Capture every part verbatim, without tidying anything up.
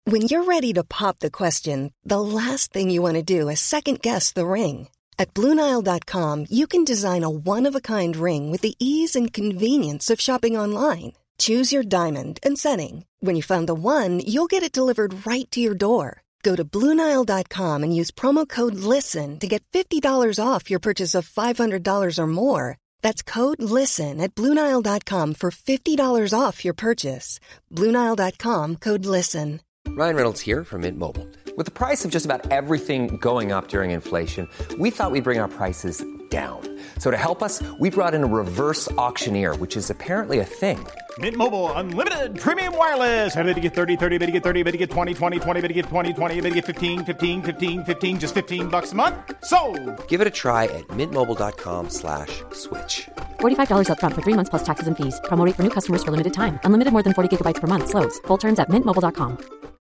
When you're ready to pop the question, the last thing you want to do is second-guess the ring. At Blue Nile dot com, you can design a one-of-a-kind ring with the ease and convenience of shopping online. Choose your diamond and setting. When you find the one, you'll get it delivered right to your door. Go to Blue Nile dot com and use promo code LISTEN to get fifty dollars off your purchase of five hundred dollars or more. That's code LISTEN at Blue Nile dot com for fifty dollars off your purchase. Blue Nile dot com, code LISTEN. Ryan Reynolds here from Mint Mobile. With the price of just about everything going up during inflation, we thought we'd bring our prices down. So to help us, we brought in a reverse auctioneer, which is apparently a thing. Mint Mobile Unlimited Premium Wireless. How to get thirty, thirty, how to get thirty, how to get twenty, twenty, twenty, how to get twenty, twenty, how to get fifteen, fifteen, fifteen, fifteen, just fifteen bucks a month? Sold! Give it a try at mintmobile.com slash switch. forty-five dollars up front for three months plus taxes and fees. Promo rate for new customers for limited time. Unlimited more than forty gigabytes per month. Slows full terms at mint mobile dot com.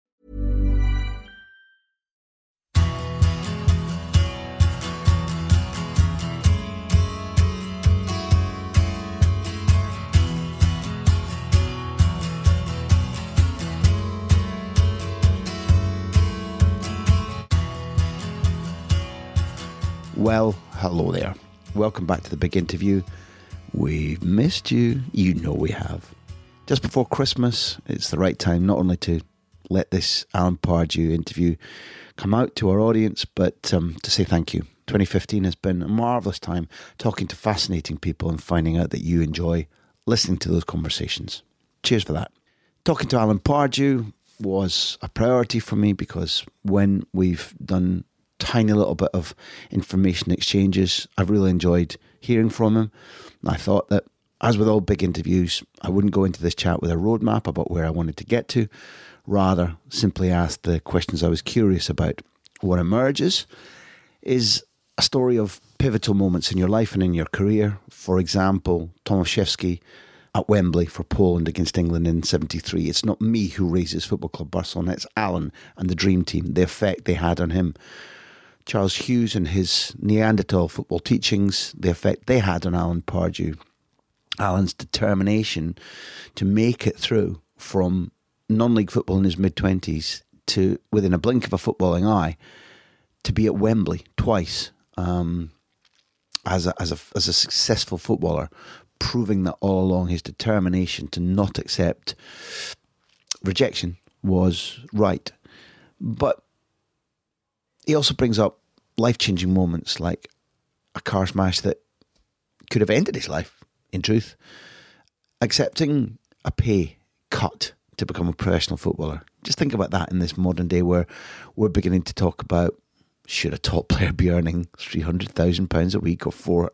Well, hello there. Welcome back to the big interview. We've missed you. You know we have. Just before Christmas, it's the right time not only to let this Alan Pardew interview come out to our audience, but um, to say thank you. twenty fifteen has been a marvellous time talking to fascinating people and finding out that you enjoy listening to those conversations. Cheers for that. Talking to Alan Pardew was a priority for me because when we've done tiny little bit of information exchanges, I've really enjoyed hearing from him. I thought that, as with all big interviews, I wouldn't go into this chat with a roadmap about where I wanted to get to, rather simply ask the questions I was curious about. What emerges is a story of pivotal moments in your life and in your career. For example, Tomaszewski at Wembley for Poland against England in seventy-three. It's not me who raises Football Club Barcelona, it's Alan and the Dream Team, the effect they had on him. Charles Hughes and his Neanderthal football teachings, the effect they had on Alan Pardew. Alan's determination to make it through from non-league football in his mid-twenties to, within a blink of a footballing eye, to be at Wembley twice um, as, a, as, a, as a successful footballer, proving that all along his determination to not accept rejection was right. But he also brings up life-changing moments like a car smash that could have ended his life, in truth. Accepting a pay cut to become a professional footballer. Just think about that in this modern day where we're beginning to talk about, should a top player be earning three hundred thousand pounds a week or four?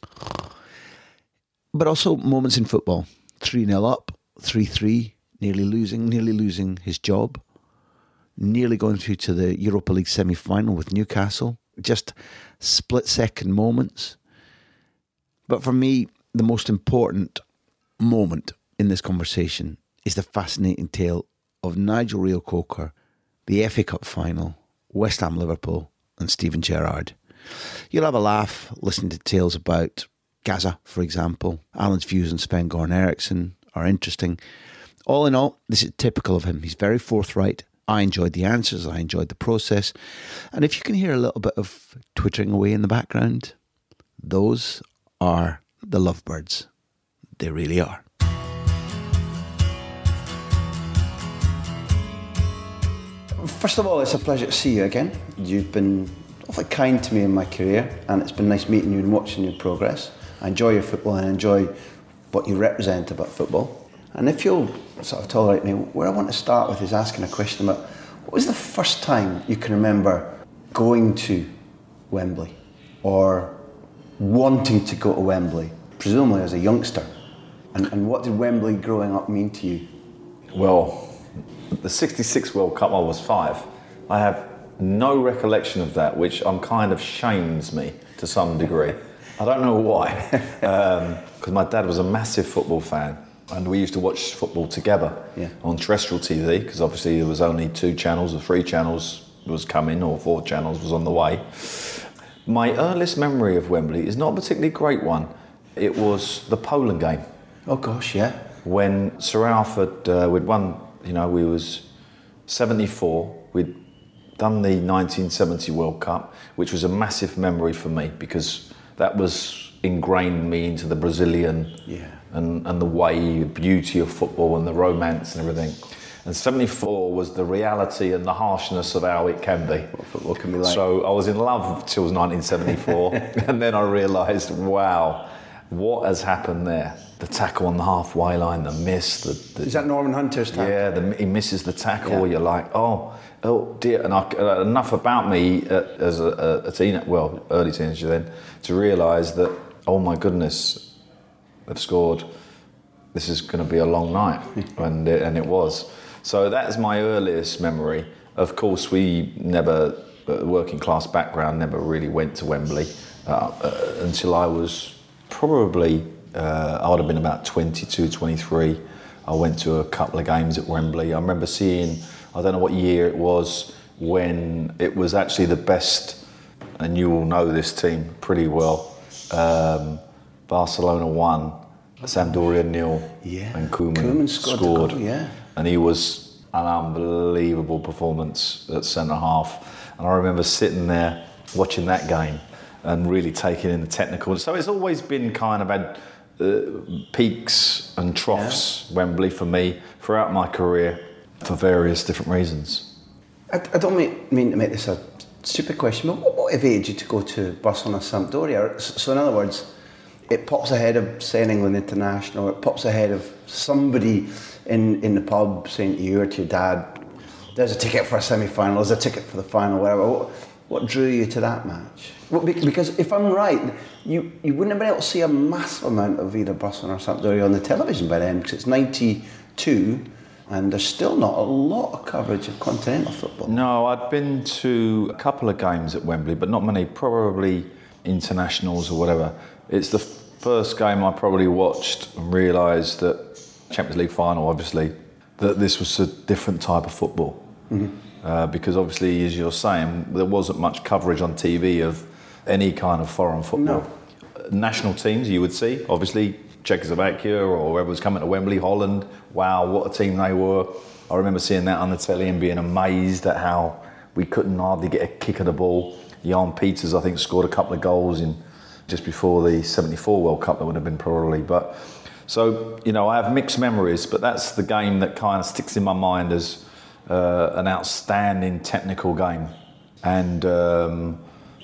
But also moments in football. three nil up, three three, nearly losing, nearly losing his job. Nearly going through to the Europa League semi-final with Newcastle. Just split-second moments. But for me, the most important moment in this conversation is the fascinating tale of Nigel Reo-Coker, the F A Cup final, West Ham Liverpool and Steven Gerrard. You'll have a laugh listening to tales about Gaza, for example. Alan's views on Sven-Goran Eriksson are interesting. All in all, this is typical of him. He's very forthright. I enjoyed the answers, I enjoyed the process. And if you can hear a little bit of twittering away in the background, those are the lovebirds. They really are. First of all, it's a pleasure to see you again. You've been awfully kind to me in my career, and it's been nice meeting you and watching your progress. I enjoy your football and I enjoy what you represent about football. And if you'll sort of tolerate me, where I want to start with is asking a question about what was the first time you can remember going to Wembley or wanting to go to Wembley, presumably as a youngster? And, and what did Wembley growing up mean to you? Well, the sixty-six World Cup, I was five. I have no recollection of that, which I'm kind of shames me to some degree. I don't know why, because um, my dad was a massive football fan. And we used to watch football together yeah. on terrestrial T V, because obviously there was only two channels, or three channels was coming, or four channels was on the way. My earliest memory of Wembley is not a particularly great one. It was the Poland game. Oh gosh, yeah. When Sir Alfred, uh, we'd won, you know, we was seventy-four, we'd done the nineteen seventy World Cup, which was a massive memory for me because that was ingrained me into the Brazilian yeah. and, and the way, the beauty of football and the romance and everything. And seventy-four was the reality and the harshness of how it can be. What football can be like. So I was in love till nineteen seventy-four, and then I realised, wow, what has happened there? The tackle on the halfway line, the miss. The, the, Is that Norman Hunter's tackle? Yeah, the, he misses the tackle. Yeah. You're like, oh, oh dear. And I, uh, enough about me uh, as a, a teen, well, early teenager then, to realise that, oh my goodness, they've scored. This is going to be a long night, and it, and it was. So that's my earliest memory. Of course, we never, uh, working class background, never really went to Wembley uh, uh, until I was probably, uh, I would have been about twenty-two, twenty-three. I went to a couple of games at Wembley. I remember seeing, I don't know what year it was, when it was actually the best, and you all know this team pretty well. Um, Barcelona won, Sampdoria nil, yeah. and Koeman, Koeman scored. scored. Goal, yeah. And he was an unbelievable performance at centre half. And I remember sitting there watching that game and really taking in the technical. So it's always been kind of had uh, peaks and troughs, yeah. Wembley for me, throughout my career for various different reasons. I, I don't mean, mean to make this a stupid question, but what motivated you to go to Barcelona Sampdoria? So in other words, it pops ahead of, say, an England international, it pops ahead of somebody in, in the pub saying to you or to your dad, there's a ticket for a semi-final, there's a ticket for the final, whatever. What, what drew you to that match? Well, because if I'm right, you, you wouldn't have been able to see a massive amount of either Barcelona or Sampdoria on the television by then, because it's ninety-two and there's still not a lot of coverage of continental football. No, I'd been to a couple of games at Wembley, but not many, probably internationals or whatever. It's the first game I probably watched and realised that, Champions League final obviously, that this was a different type of football. Mm-hmm. Uh, because obviously, as you're saying, there wasn't much coverage on T V of any kind of foreign football. No. National teams you would see, obviously, Czechoslovakia or whoever was coming to Wembley, Holland, wow, what a team they were. I remember seeing that on the telly and being amazed at how we couldn't hardly get a kick of the ball. Jan Peters, I think, scored a couple of goals in just before the seventy-four World Cup, that would have been probably. But so, you know, I have mixed memories, but that's the game that kind of sticks in my mind as uh, an outstanding technical game. And um,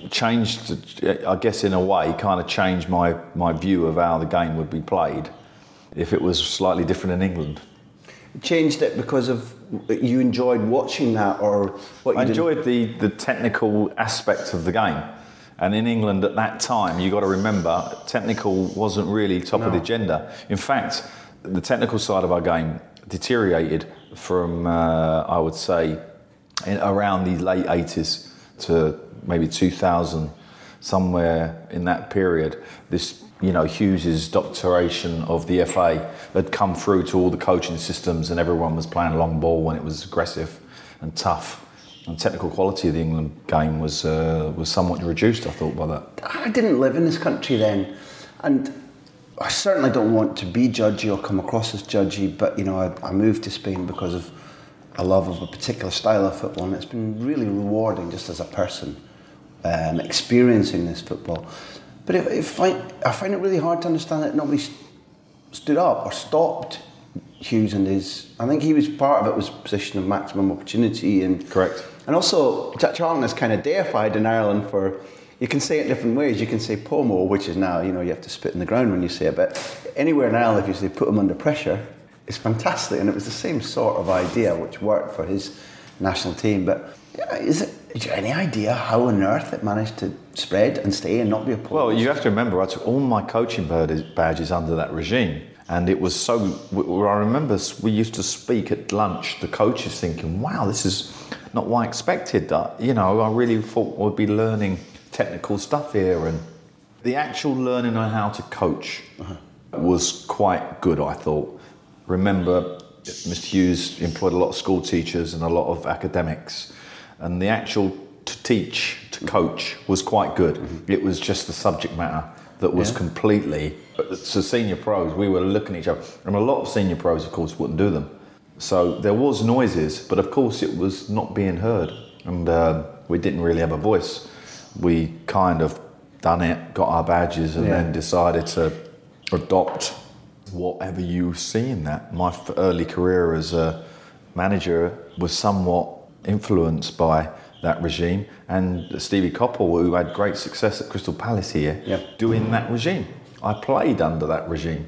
changed, I guess in a way, kind of changed my, my view of how the game would be played if it was slightly different in England. Changed it because of you enjoyed watching that, or what you I enjoyed the, the technical aspect of the game. And in England at that time, you got to remember, technical wasn't really top no. of the agenda. In fact, the technical side of our game deteriorated from, uh, I would say, in, around the late eighties to maybe two thousand, somewhere in that period. This, you know, Hughes's doctoration of the F A had come through to all the coaching systems, and everyone was playing long ball when it was aggressive and tough. And technical quality of the England game was uh, was somewhat reduced, I thought, by that. I didn't live in this country then, and I certainly don't want to be judgy or come across as judgy, but, you know, I, I moved to Spain because of a love of a particular style of football, and it's been really rewarding just as a person um, experiencing this football. But if, if I, I find it really hard to understand that nobody st- stood up or stopped Hughes and his. I think he was part of it was position of maximum opportunity, and correct. And also Charlton is kind of deified in Ireland for. You can say it different ways. You can say Pomo, which is now, you know, you have to spit in the ground when you say it. But anywhere in Ireland, if you say put him under pressure, it's fantastic. And it was the same sort of idea which worked for his national team. But is it? Is there any idea how on earth it managed to spread and stay and not be opposed? Well, you have to remember, I took all my coaching badges under that regime. And it was so, I remember we used to speak at lunch, the coaches thinking, wow, this is not what I expected. That, you know, I really thought we'd be learning technical stuff here. And the actual learning on how to coach uh-huh. was quite good, I thought. Remember, Mister Hughes employed a lot of school teachers and a lot of academics. And the actual to teach, to coach was quite good. Mm-hmm. It was just the subject matter that was yeah. completely... So senior pros, we were looking at each other. And a lot of senior pros, of course, wouldn't do them. So there was noises, but of course it was not being heard, and uh, we didn't really have a voice. We kind of done it, got our badges, and yeah. then decided to adopt whatever you see in that. My early career as a manager was somewhat influenced by that regime, and Stevie Coppell, who had great success at Crystal Palace here, yep. doing that regime. I played under that regime.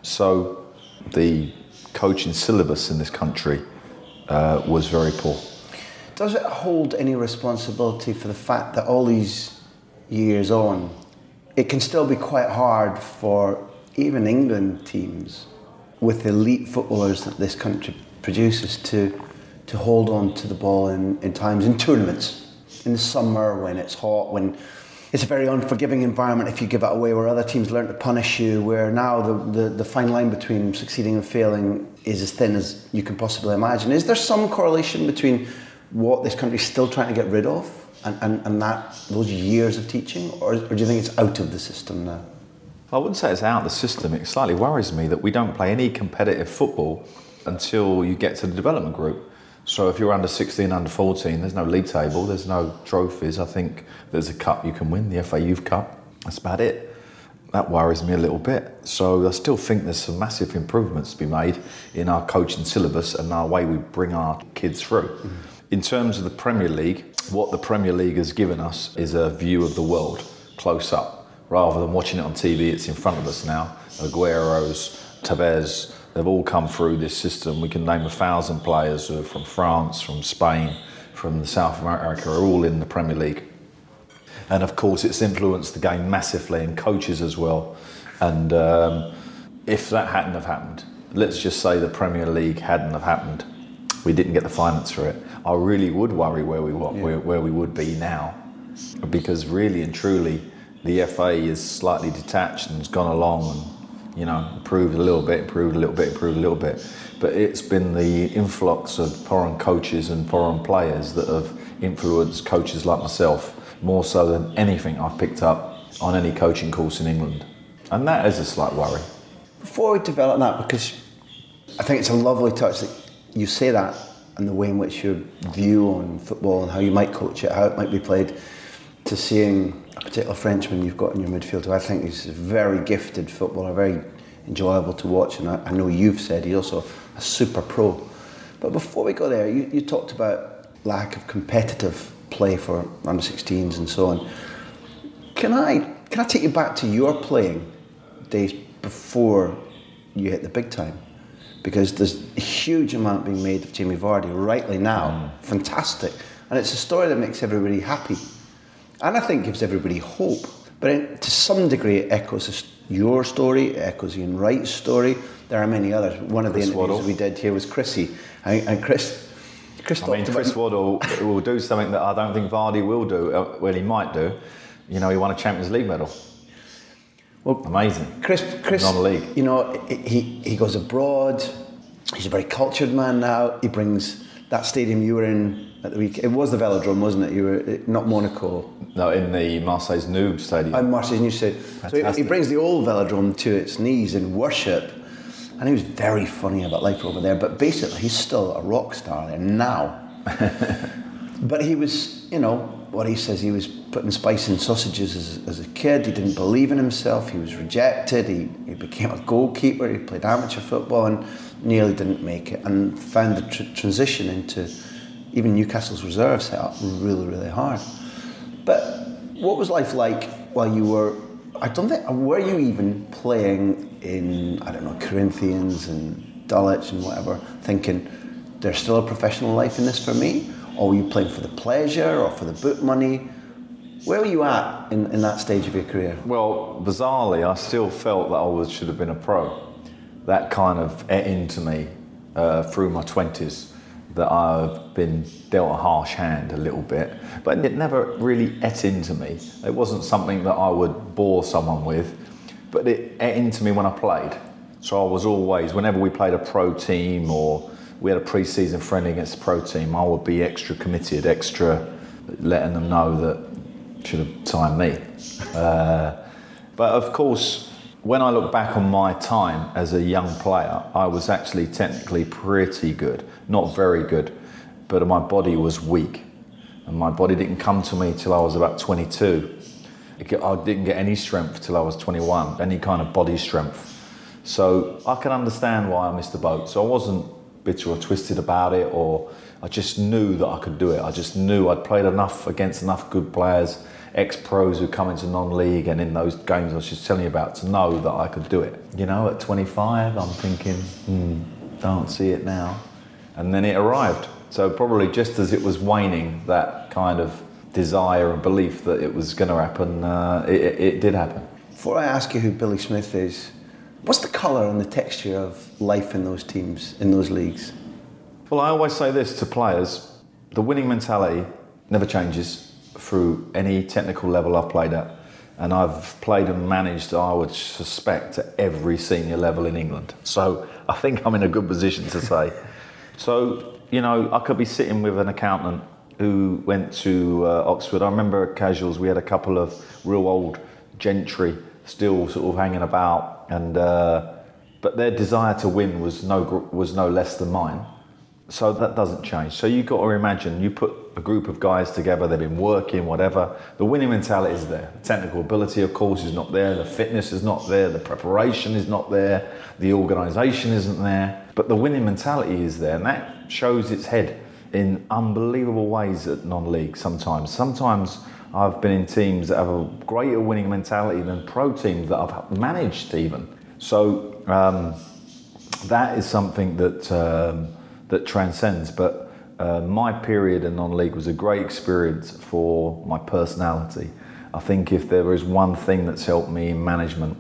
So the coaching syllabus in this country uh, was very poor. Does it hold any responsibility for the fact that all these years on, it can still be quite hard for even England teams with the elite footballers that this country produces to to hold on to the ball in, in times, in tournaments, in the summer when it's hot, when it's a very unforgiving environment if you give it away, where other teams learn to punish you, where now the, the, the fine line between succeeding and failing is as thin as you can possibly imagine. Is there some correlation between what this country's still trying to get rid of and, and, and that those years of teaching, or, or do you think it's out of the system now? I wouldn't say it's out of the system. It slightly worries me that we don't play any competitive football until you get to the development group. So if you're under sixteen, under fourteen, there's no league table, there's no trophies. I think there's a cup you can win, the F A Youth Cup. That's about it. That worries me a little bit. So I still think there's some massive improvements to be made in our coaching syllabus and our way we bring our kids through. Mm. In terms of the Premier League, what the Premier League has given us is a view of the world close up. Rather than watching it on T V, it's in front of us now. Aguero's, Tevez, they've all come through this system. We can name a thousand players who are from France, from Spain, from South America, are all in the Premier League. And of course, it's influenced the game massively, and coaches as well. And um, if that hadn't have happened, let's just say the Premier League hadn't have happened, we didn't get the finance for it, I really would worry where we yeah. where, where we would be now. Because really and truly, the F A is slightly detached and has gone along and, you know, improved a little bit, improved a little bit, improved a little bit. But it's been the influx of foreign coaches and foreign players that have influenced coaches like myself more so than anything I've picked up on any coaching course in England. And that is a slight worry. Before we develop that, because I think it's a lovely touch that you say that, and the way in which your view on football and how you might coach it, how it might be played, to seeing a particular Frenchman you've got in your midfield who I think is a very gifted footballer, very enjoyable to watch, and I, I know you've said he's also a super pro. But before we go there, you, you talked about lack of competitive play for under sixteens and so on. Can I can I take you back to your playing days before you hit the big time? Because there's a huge amount being made of Jamie Vardy rightly now, mm. fantastic, and it's a story that makes everybody happy. And I think gives everybody hope. But it, to some degree, it echoes your story, it echoes Ian Wright's story. There are many others. One of Chris the interviews Waddle. we did here was Chrissy. And, and Chris, Chris I mean, Chris Waddle will do something that I don't think Vardy will do. Uh, well, he might do. You know, he won a Champions League medal. Well, amazing. Chris, Chris, non-league. You know, he he goes abroad. He's a very cultured man now. He brings that stadium you were in at the week. It was the Velodrome, wasn't it? You were not Monaco. No, in the Marseille's Noob Stadium. And Marseille's Noob Stadium. So he, he brings the old Velodrome to its knees in worship, and he was very funny about life over there. But basically, he's still a rock star there now. But he was, you know, what he says, he was putting spice in sausages as, as a kid. He didn't believe in himself. He was rejected. He, he became a goalkeeper. He played amateur football and nearly didn't make it, and found the tr- transition into even Newcastle's reserve set up really, really hard. But what was life like while you were, I don't think, were you even playing in, I don't know, Corinthians and Dulwich and whatever, thinking, there's still a professional life in this for me? Or were you playing for the pleasure or for the boot money? Where were you at in, in that stage of your career? Well, bizarrely, I still felt that I was, should have been a pro. That kind of ate into me uh, through my twenties, that I've been dealt a harsh hand a little bit, but it never really ate into me. It wasn't something that I would bore someone with, but it ate into me when I played. So I was always, whenever we played a pro team or we had a pre-season friendly against a pro team, I would be extra committed, extra letting them know that should have signed me. Uh, but of course, when I look back on my time as a young player, I was actually technically pretty good. Not very good, but my body was weak. And my body didn't come to me till I was about twenty-two. I didn't get any strength till I was twenty-one, any kind of body strength. So I can understand why I missed the boat. So I wasn't bitter or twisted about it, or I just knew that I could do it. I just knew I'd played enough against enough good players, ex-pros who come into non-league, and in those games I was just telling you about, to know that I could do it. You know, at twenty-five, I'm thinking, hmm, don't see it now. And then it arrived. So probably just as it was waning, that kind of desire and belief that it was going to happen, uh, it, it did happen. Before I ask you who Billy Smith is, what's the colour and the texture of life in those teams, in those leagues? Well, I always say this to players: the winning mentality never changes through any technical level I've played at. And I've played and managed, I would suspect, at every senior level in England. So I think I'm in a good position to say. So, you know, I could be sitting with an accountant who went to uh, Oxford. I remember at Casuals, we had a couple of real old gentry still sort of hanging about, and uh, but their desire to win was no was no less than mine. So that doesn't change. So you've got to imagine, you put a group of guys together, they've been working, whatever, the winning mentality is there. The technical ability, of course, is not there, the fitness is not there, the preparation is not there, the organisation isn't there, but the winning mentality is there, and that shows its head in unbelievable ways at non-league sometimes. Sometimes I've been in teams that have a greater winning mentality than pro teams that I've managed even. So um, that is something that um, that transcends. But uh, my period in non-league was a great experience for my personality. I think if there is one thing that's helped me in management,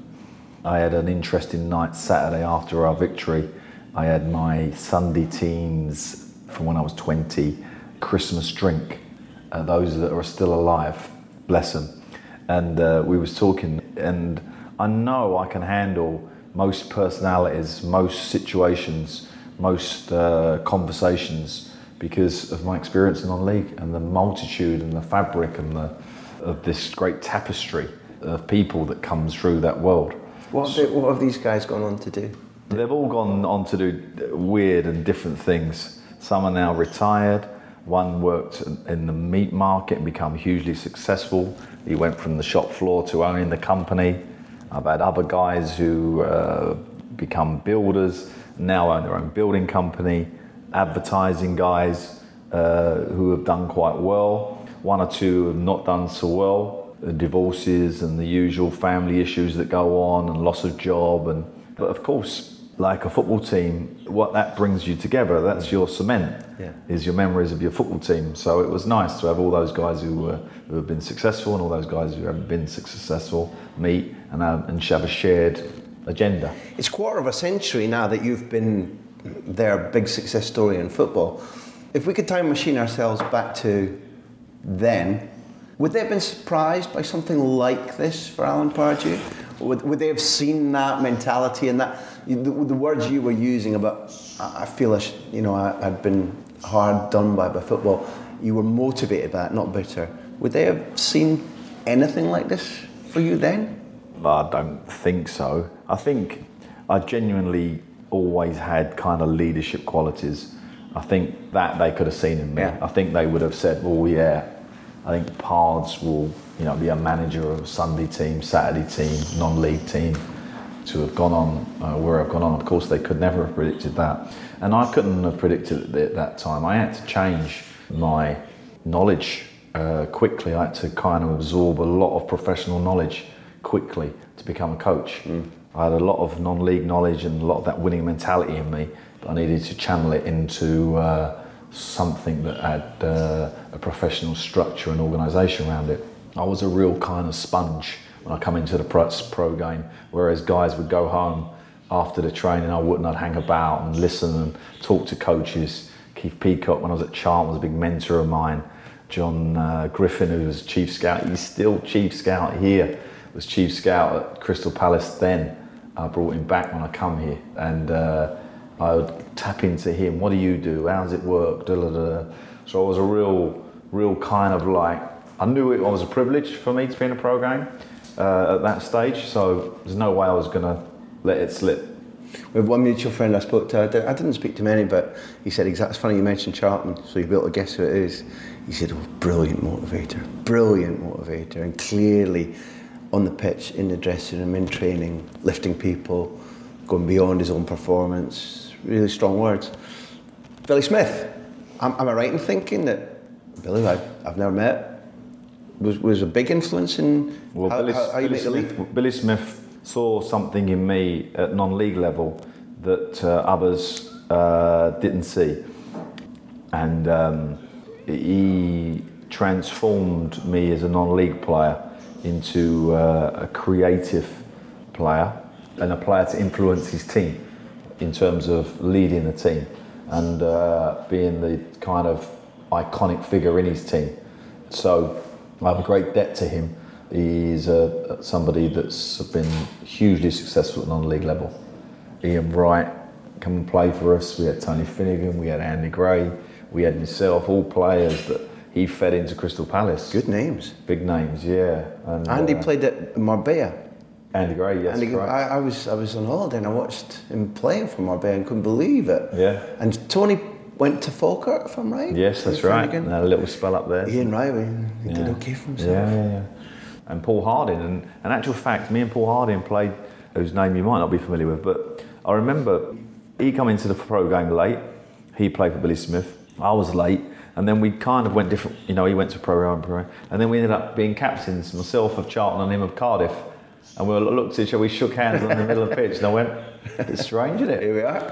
I had an interesting night Saturday after our victory. I had my Sunday teams from when I was twenty, Christmas drink, uh, those that are still alive, bless them. And uh, we was talking, and I know I can handle most personalities, most situations, most uh, conversations because of my experience in non-league and the multitude and the fabric and the of this great tapestry of people that comes through that world. What have, they, what have these guys gone on to do? They've all gone on to do weird and different things. Some are now retired. One worked in the meat market and become hugely successful. He went from the shop floor to owning the company. I've had other guys who uh, become builders, now own their own building company. Advertising guys uh, who have done quite well. One or two have not done so well. The divorces and the usual family issues that go on and loss of job. And but of course, like a football team, what that brings you together, that's your cement, yeah. is your memories of your football team. So it was nice to have all those guys who, were, who have been successful and all those guys who haven't been successful meet and, uh, and have a shared agenda. It's a quarter of a century now that you've been their big success story in football. If we could time machine ourselves back to then, would they have been surprised by something like this for Alan Pardew? Would, would they have seen that mentality and that the, the words you were using about I feel I, you know I, I'd been hard done by by football? You were motivated by it, not bitter. Would they have seen anything like this for you then? I don't think so. I think I genuinely always had kind of leadership qualities. I think that they could have seen in me. Yeah. I think they would have said, well, yeah, I think Pards will, you know, be a manager of a Sunday team, Saturday team, non-league team, to have gone on uh, where I've gone on. Of course, they could never have predicted that. And I couldn't have predicted it at that time. I had to change my knowledge uh, quickly. I had to kind of absorb a lot of professional knowledge quickly to become a coach. Mm. I had a lot of non-league knowledge and a lot of that winning mentality in me, but I needed to channel it into uh, something that had uh, a professional structure and organisation around it. I was a real kind of sponge when I come into the pro, pro game, whereas guys would go home after the training, I wouldn't. I'd hang about and listen and talk to coaches. Keith Peacock, when I was at Charlton, was a big mentor of mine. John uh, Griffin, who was chief scout, he's still chief scout here, was chief scout at Crystal Palace then. I brought him back when I come here, and uh, I would tap into him. What do you do? How does it work? Da, da, da. So I was a real, real kind of like, I knew it was a privilege for me to be in a pro game, uh, at that stage, so there's no way I was going to let it slip. We have one mutual friend I spoke to. I didn't, I didn't speak to many, but he said exactly. It's funny you mentioned Charlton, so you'll be able to guess who it is. He said, "Oh, brilliant motivator, brilliant motivator, and clearly on the pitch, in the dressing room, in training, lifting people, going beyond his own performance. Really strong words." Billy Smith. Am, am I right in thinking that Billy, I, I've never met, was was a big influence in well, how, Billy, how, how you Billy make the Smith, league? Billy Smith saw something in me at non-league level that uh, others uh, didn't see, and um, he transformed me as a non-league player into uh, a creative player and a player to influence his team in terms of leading the team and uh, being the kind of iconic figure in his team. So I have a great debt to him. He's uh, somebody that's been hugely successful at non-league level. Ian Wright come and play for us. We had Tony Finnegan, we had Andy Gray, we had myself, all players that he fed into Crystal Palace. Good names. Big names, yeah. And, Andy uh, played at Marbella. Andy Gray, yes, Andy, correct. I, I was I was on holiday and I watched him playing for Marbella and couldn't believe it. Yeah. And Tony went to Falkirk, if I'm right. Yes, that's Tony right. Finnegan. And had a little spell up there. Ian Wright, he yeah. did okay for himself. Yeah, yeah, yeah. And Paul Harding, and in actual fact, me and Paul Harding played, whose name you might not be familiar with, but I remember he come into the pro game late. He played for Billy Smith. I was late, and then we kind of went different. You know, he went to pro and pro, and then we ended up being captains, myself of Charlton and him of Cardiff. And we looked at each other, we shook hands in the middle of the pitch, and I went, "It's strange, isn't it?" Here we are.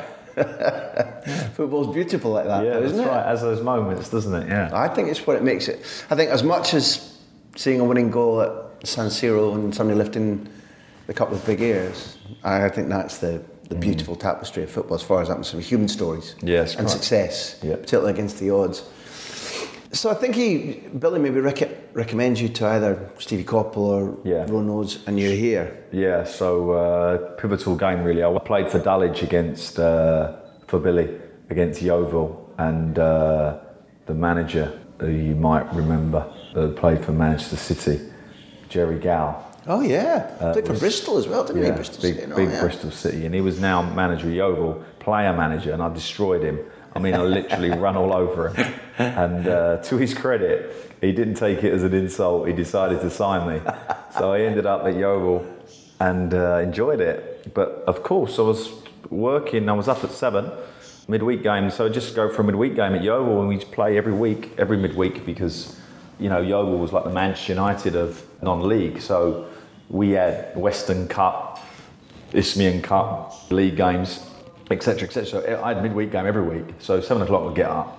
Football's beautiful like that, Yeah, though, isn't that's it? right. As those moments, doesn't it? Yeah. I think it's what it makes it. I think as much as seeing a winning goal at San Siro and somebody lifting the cup with big ears, I think that's the, the Mm. beautiful tapestry of football as far as I'm concerned, human stories Yes, and correct. success, Yeah. particularly against the odds. So I think he, Billy maybe rec- recommends you to either Stevie Coppell or Yeah. Ron Oates, and you're here. Yeah, so uh, pivotal game really. I played for Dulwich against, uh, for Billy, against Yeovil, and uh, the manager, who you might remember, uh, played for Manchester City, Jerry Gow. Oh yeah, Uh, played for was- Bristol as well, didn't he? Yeah, Bristol big, City and all, big yeah. Bristol City, and he was now manager of Yeovil, player manager, and I destroyed him. I mean, I literally ran all over him. And uh, to his credit, he didn't take it as an insult. He decided to sign me. So I ended up at Yeovil and uh, enjoyed it. But of course, I was working. I was up at seven, midweek game. So I just go for a midweek game at Yeovil, and we play every week, every midweek, because you know Yeovil was like the Manchester United of non-league. So we had Western Cup, Isthmian Cup, league games, et cetera, et cetera. So I had a midweek game every week. So seven o'clock would get up.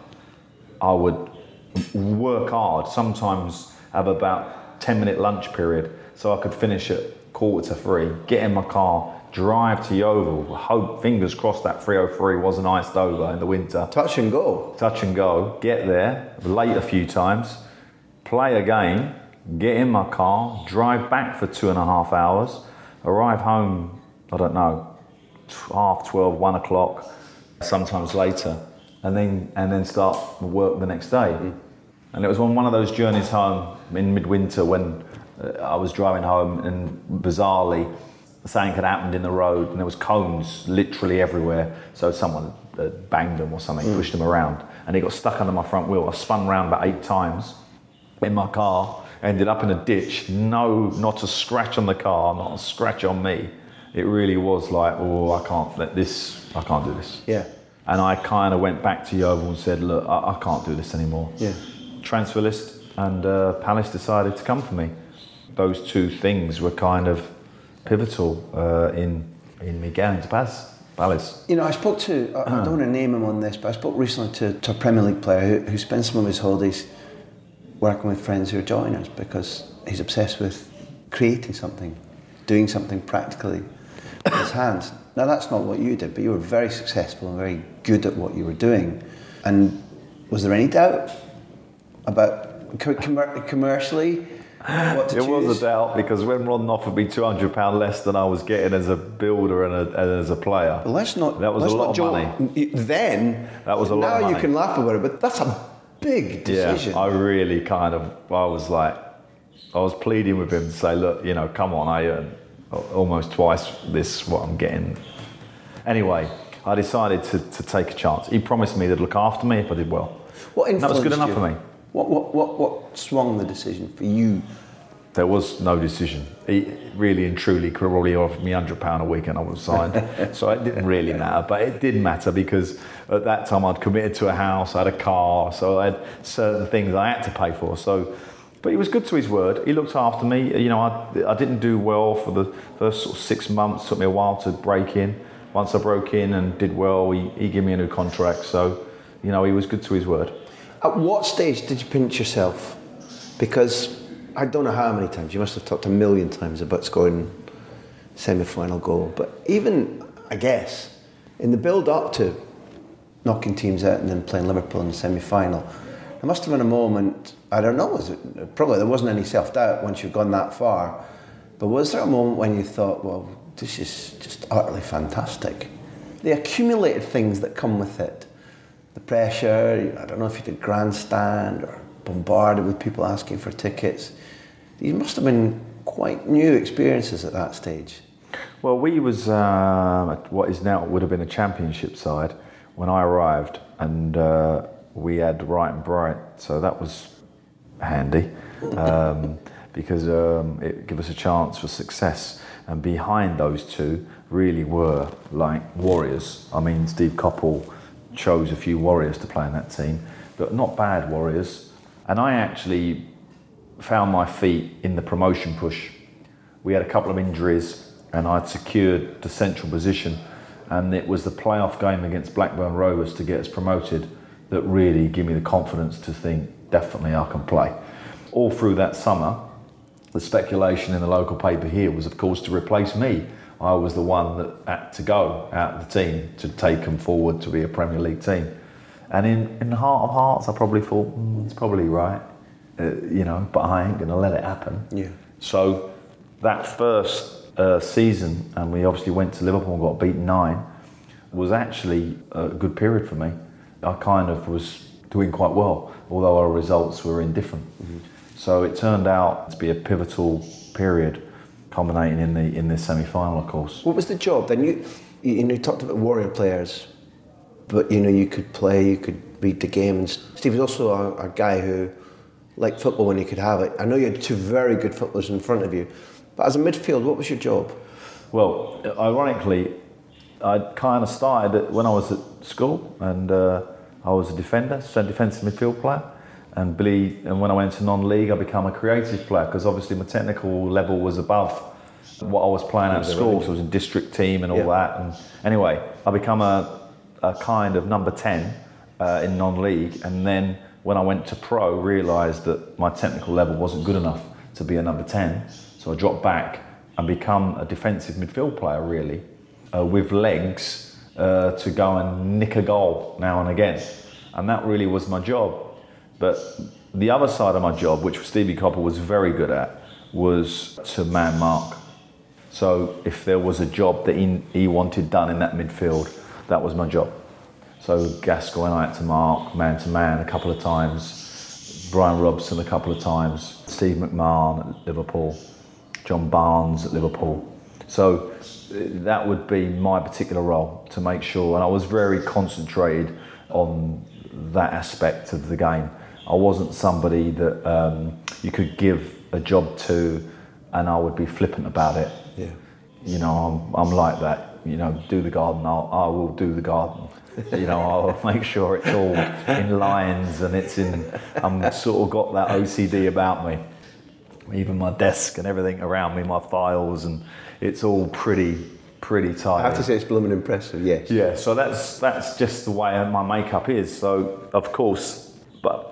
I would work hard, sometimes have about ten minute lunch period, so I could finish at quarter to three, get in my car, drive to Yeovil, hope, fingers crossed that three oh three wasn't iced over in the winter. Touch and go. Touch and go, get there, late a few times, play a game, get in my car, drive back for two and a half hours, arrive home, I don't know, half twelve, one o'clock, sometimes later, and then and then start work the next day. Mm. And it was on one of those journeys home in midwinter when uh, I was driving home, and bizarrely something had happened in the road, and there was cones literally everywhere. So someone uh, banged them or something, mm. pushed them around, and it got stuck under my front wheel. I spun around about eight times in my car, ended up in a ditch. No, not a scratch on the car, not a scratch on me. It really was like, oh, I can't let this, I can't do this. Yeah. And I kind of went back to Yeovil and said, look, I, I can't do this anymore. Yeah. Transfer list, and uh, Palace decided to come for me. Those two things were kind of pivotal uh, in in me getting to Palace. You know, I spoke to, I, I don't want to name him on this, but I spoke recently to, to a Premier League player who, who spends some of his holidays working with friends who are joiners because he's obsessed with creating something, doing something practically with his hands. Now, that's not what you did, but you were very successful and very good at what you were doing. And was there any doubt about co- commer- commercially what to It choose? was a doubt, because when Ron offered me two hundred pounds less than I was getting as a builder and, a, and as a player, Well, let's not. that was let's a lot not of joke. money. Then That was a lot Now of money. you can laugh about it, but that's a big decision. Yeah, I really kind of, I was like, I was pleading with him to say, look, you know, come on, I earn almost twice this what I'm getting. Anyway, I decided to, to take a chance. He promised me that look after me if I did well. What influenced that was good enough you? for me. What, what, what, what swung the decision for you? There was no decision. He really and truly could have probably offered me one hundred pounds a week and I would have signed. So it didn't really matter. But it did matter because at that time I'd committed to a house, I had a car, so I had certain things I had to pay for. So, but he was good to his word. He looked after me. You know, I, I didn't do well for the first sort of six months. It took me a while to break in. Once I broke in and did well, he, he gave me a new contract. So, you know, he was good to his word. At what stage did you pinch yourself? Because I don't know how many times, you must have talked a million times about scoring semi-final goal. But even, I guess, in the build-up to knocking teams out and then playing Liverpool in the semi-final, there must have been a moment, I don't know, was it, probably there wasn't any self-doubt once you've gone that far, but was there a moment when you thought, well, this is just utterly fantastic? The accumulated things that come with it, the pressure, I don't know if you did grandstand or bombarded with people asking for tickets. These must have been quite new experiences at that stage. Well, we was um, at what is now would have been a championship side when I arrived, and uh, we had Wright and Bright, so that was handy um, because um, it gave us a chance for success. And behind those two really were like warriors. I mean, Steve Coppell chose a few warriors to play in that team, but not bad warriors. And I actually found my feet in the promotion push. We had a couple of injuries and I'd secured the central position, and it was the playoff game against Blackburn Rovers to get us promoted that really gave me the confidence to think definitely I can play. All through that summer, the speculation in the local paper here was of course to replace me. I was the one that had to go out of the team to take them forward to be a Premier League team. And in, in the heart of hearts, I probably thought, mm, it's probably right, uh, you know, but I ain't going to let it happen. Yeah. So that first uh, season, and we obviously went to Liverpool and got beaten nine, was actually a good period for me. I kind of was doing quite well, although our results were indifferent. Mm-hmm. So it turned out to be a pivotal period, culminating in the in the semi-final, of course. What was the job then? You you know, you talked about warrior players, but you know, you could play, you could read the game. And Steve was also a, a guy who liked football when he could have it. I know you had two very good footballers in front of you, but as a midfield, what was your job? Well, ironically, I kind of started when I was at school, and uh, I was a defender, so defensive midfield player. And Billy, and when I went to non-league, I became a creative player because obviously my technical level was above what I was playing at school. So I was in district team and all yeah. that. And anyway, I became a, a kind of number ten uh, in non-league. And then when I went to pro, realised that my technical level wasn't good enough to be a number ten. So I dropped back and become a defensive midfield player, really, uh, with legs uh, to go and nick a goal now and again. And that really was my job. But the other side of my job, which Stevie Coppell was very good at, was to man mark. So if there was a job that he, he wanted done in that midfield, that was my job. So Gascoigne I had to mark, man to man a couple of times, Brian Robson a couple of times, Steve McMahon at Liverpool, John Barnes at Liverpool. So that would be my particular role, to make sure, and I was very concentrated on that aspect of the game. I wasn't somebody that um, you could give a job to and I would be flippant about it. Yeah. You know, I'm, I'm like that. You know, do the garden, I'll, I will do the garden. You know, I'll make sure it's all in lines and it's in, I'm sort of got that O C D about me. Even my desk and everything around me, my files, and it's all pretty, pretty tight. I have to say it's blooming impressive, yes. Yeah, so that's that's just the way my makeup is. So, of course, but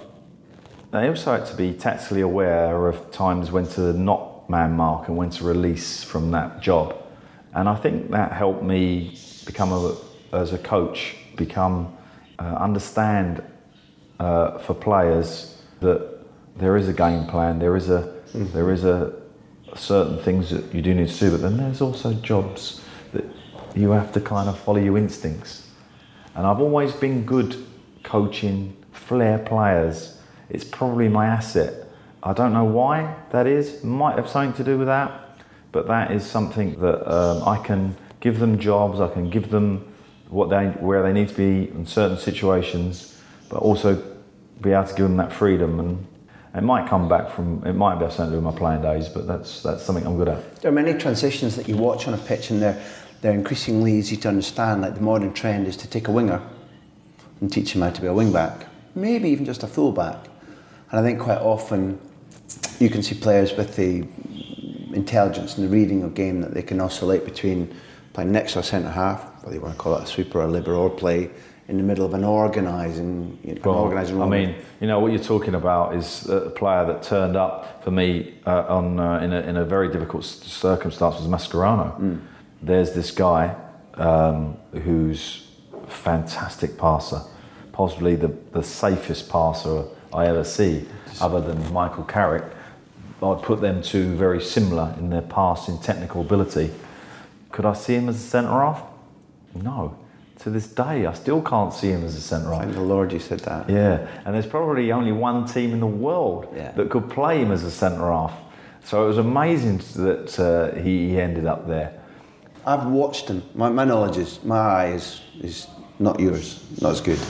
I also had to be tactically aware of times when to not man mark and when to release from that job. And I think that helped me become, a, as a coach, become, uh, understand uh, for players that there is a game plan, there is a, mm-hmm. there is a certain things that you do need to do, but then there's also jobs that you have to kind of follow your instincts. And I've always been good coaching flair players. It's probably my asset. I don't know why that is. Might have something to do with that, but that is something that um, I can give them jobs. I can give them what they where they need to be in certain situations, but also be able to give them that freedom. And it might come back from. It might be something to do with my playing days, but that's that's something I'm good at. There are many transitions that you watch on a pitch, and they're they're increasingly easy to understand. Like the modern trend is to take a winger and teach him how to be a wing back, maybe even just a full back. And I think quite often you can see players with the intelligence and the reading of game that they can oscillate between playing next to a centre half, whether you want to call it a sweeper or a libero, or play in the middle of an organising, you know, well, an organising role. I mean, you know what you're talking about is a player that turned up for me uh, on uh, in a in a very difficult circumstance was Mascherano. Mm. There's this guy um, who's a fantastic passer, possibly the the safest passer I ever see, other than Michael Carrick. I'd put them two very similar in their passing technical ability. Could I see him as a centre half? No. To this day, I still can't see him as a centre half. Thank the Lord you said that. Yeah, and there's probably only one team in the world yeah. that could play him as a centre half. So it was amazing that uh, he, he ended up there. I've watched him. My, my knowledge is, my eye is, is not yours, not as good.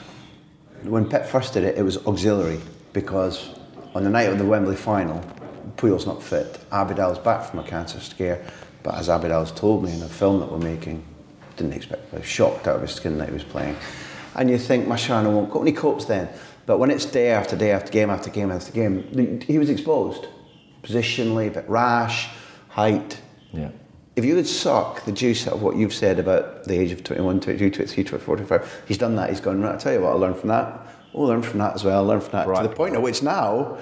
When Pep first did it, it was auxiliary, because on the night of the Wembley final, Puyol's not fit. Abidal's back from a cancer scare, but as Abidal's told me in a film that we're making, didn't expect, I was shocked out of his skin that he was playing. And you think Mascherano won't cope, and he copes then. But when it's day after day after game after game after game, he was exposed. Positionally, a bit rash, height. Yeah. If you could suck the juice out of what you've said about the age of twenty-one, twenty-two, twenty-three, twenty-four, twenty-five, he's done that, he's gone, right, I'll tell you what, I learned from that. Oh, learn from that as well, learn from that. Right. To the point at which now,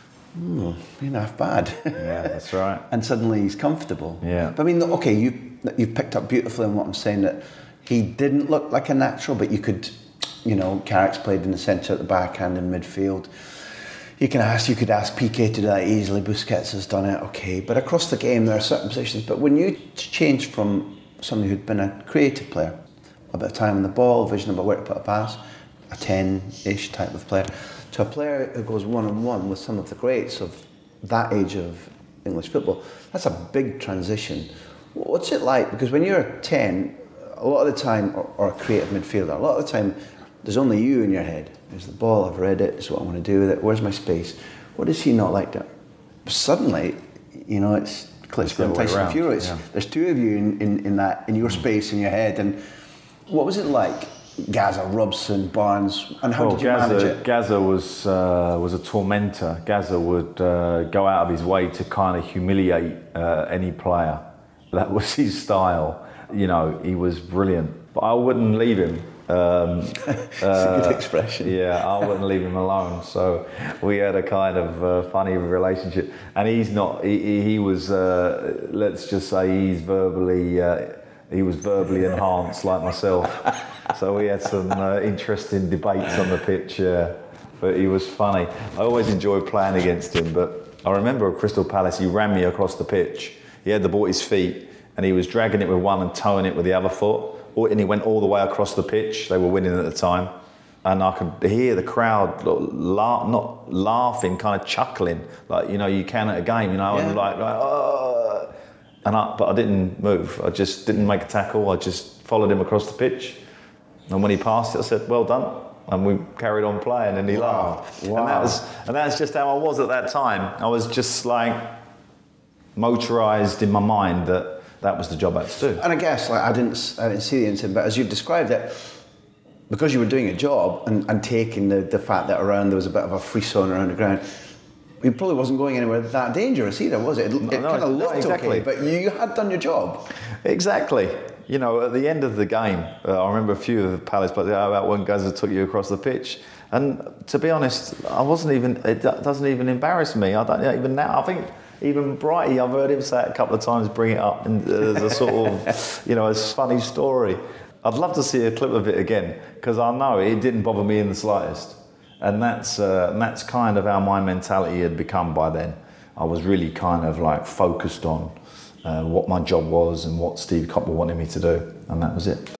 oh, ain't half bad. Yeah, that's right. And suddenly he's comfortable. Yeah. But I mean, okay, you, you've picked up beautifully on what I'm saying, that he didn't look like a natural, but you could, you know, Carrick's played in the centre at the back and in midfield. You can ask, you could ask Piqué to do that easily, Busquets has done it, okay. But across the game, there are certain positions. But when you change from somebody who'd been a creative player, a bit of time on the ball, vision about where to put a pass, a ten-ish type of player, to a player who goes one-on-one with some of the greats of that age of English football, that's a big transition. What's it like? Because when you're ten, a lot of the time, or, or a creative midfielder, a lot of the time, there's only you in your head. There's the ball, I've read it, this is what I want to do with it, where's my space? What is he not like that? Suddenly, you know, it's Klitschko and Tyson Fury. Yeah. There's two of you in, in, in that, in your space, in your head. And what was it like? Gazza, Robson, Barnes, and how well, did you Gazza, manage it? Gazza was uh, was a tormentor. Gazza would uh, go out of his way to kind of humiliate uh, any player. That was his style. You know, he was brilliant. But I wouldn't leave him. Um, It's uh, a good expression. Yeah, I wouldn't leave him alone. So we had a kind of uh, funny relationship. And he's not. He, he was. Uh, let's just say he's verbally. Uh, he was verbally enhanced like myself. So we had some uh, interesting debates on the pitch. Yeah, but he was funny. I always enjoyed playing against him. But I remember at Crystal Palace, he ran me across the pitch. He had the ball at his feet, and he was dragging it with one and towing it with the other foot. And he went all the way across the pitch. They were winning at the time. And I could hear the crowd la- not laughing, kind of chuckling, like, you know, you can at a game, you know, yeah. and like, like oh. And I, but I didn't move. I just didn't make a tackle. I just followed him across the pitch. And when he passed it, I said, well done. And we carried on playing, and he wow. laughed. Wow. And that was, and that's just how I was at that time. I was just like motorised in my mind that that was the job I had to do. And I guess, like, I didn't, I didn't see the incident, but as you've described it, because you were doing a job and, and taking the, the fact that around there was a bit of a free zone around the ground, it probably wasn't going anywhere that dangerous either, was it? It, no, it no, kind of looked no, exactly. okay, but you had done your job. Exactly. You know, at the end of the game, uh, I remember a few of the Palace players, oh, about when Gazza took you across the pitch. And to be honest, I wasn't even, it doesn't even embarrass me. I don't even now, I think even Brighty, I've heard him say it a couple of times, bring it up in, uh, as a sort of, you know, a funny story. I'd love to see a clip of it again, because I know it didn't bother me in the slightest. And that's uh, and that's kind of how my mentality had become by then. I was really kind of like focused on uh, what my job was and what Steve Coppell wanted me to do, and that was it.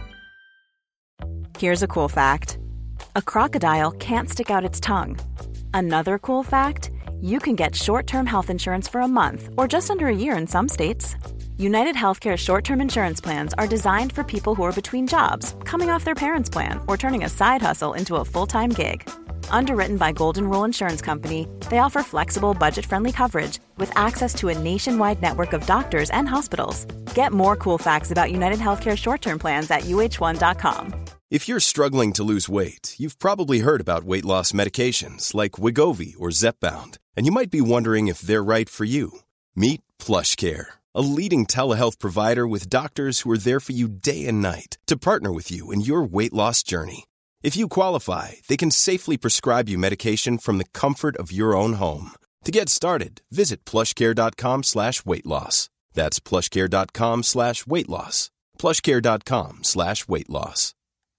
Here's a cool fact. A crocodile can't stick out its tongue. Another cool fact, you can get short-term health insurance for a month or just under a year in some states. United Healthcare short-term insurance plans are designed for people who are between jobs, coming off their parents' plan, or turning a side hustle into a full-time gig. Underwritten by Golden Rule Insurance Company, they offer flexible, budget-friendly coverage with access to a nationwide network of doctors and hospitals. Get more cool facts about United Healthcare short-term plans at U H one dot com. If you're struggling to lose weight, you've probably heard about weight loss medications like Wegovy or Zepbound, and you might be wondering if they're right for you. Meet PlushCare, a leading telehealth provider with doctors who are there for you day and night to partner with you in your weight loss journey. If you qualify, they can safely prescribe you medication from the comfort of your own home. To get started, visit plushcare.com slash weight loss. That's plushcare.com slash weight loss. plushcare.com slash weight loss.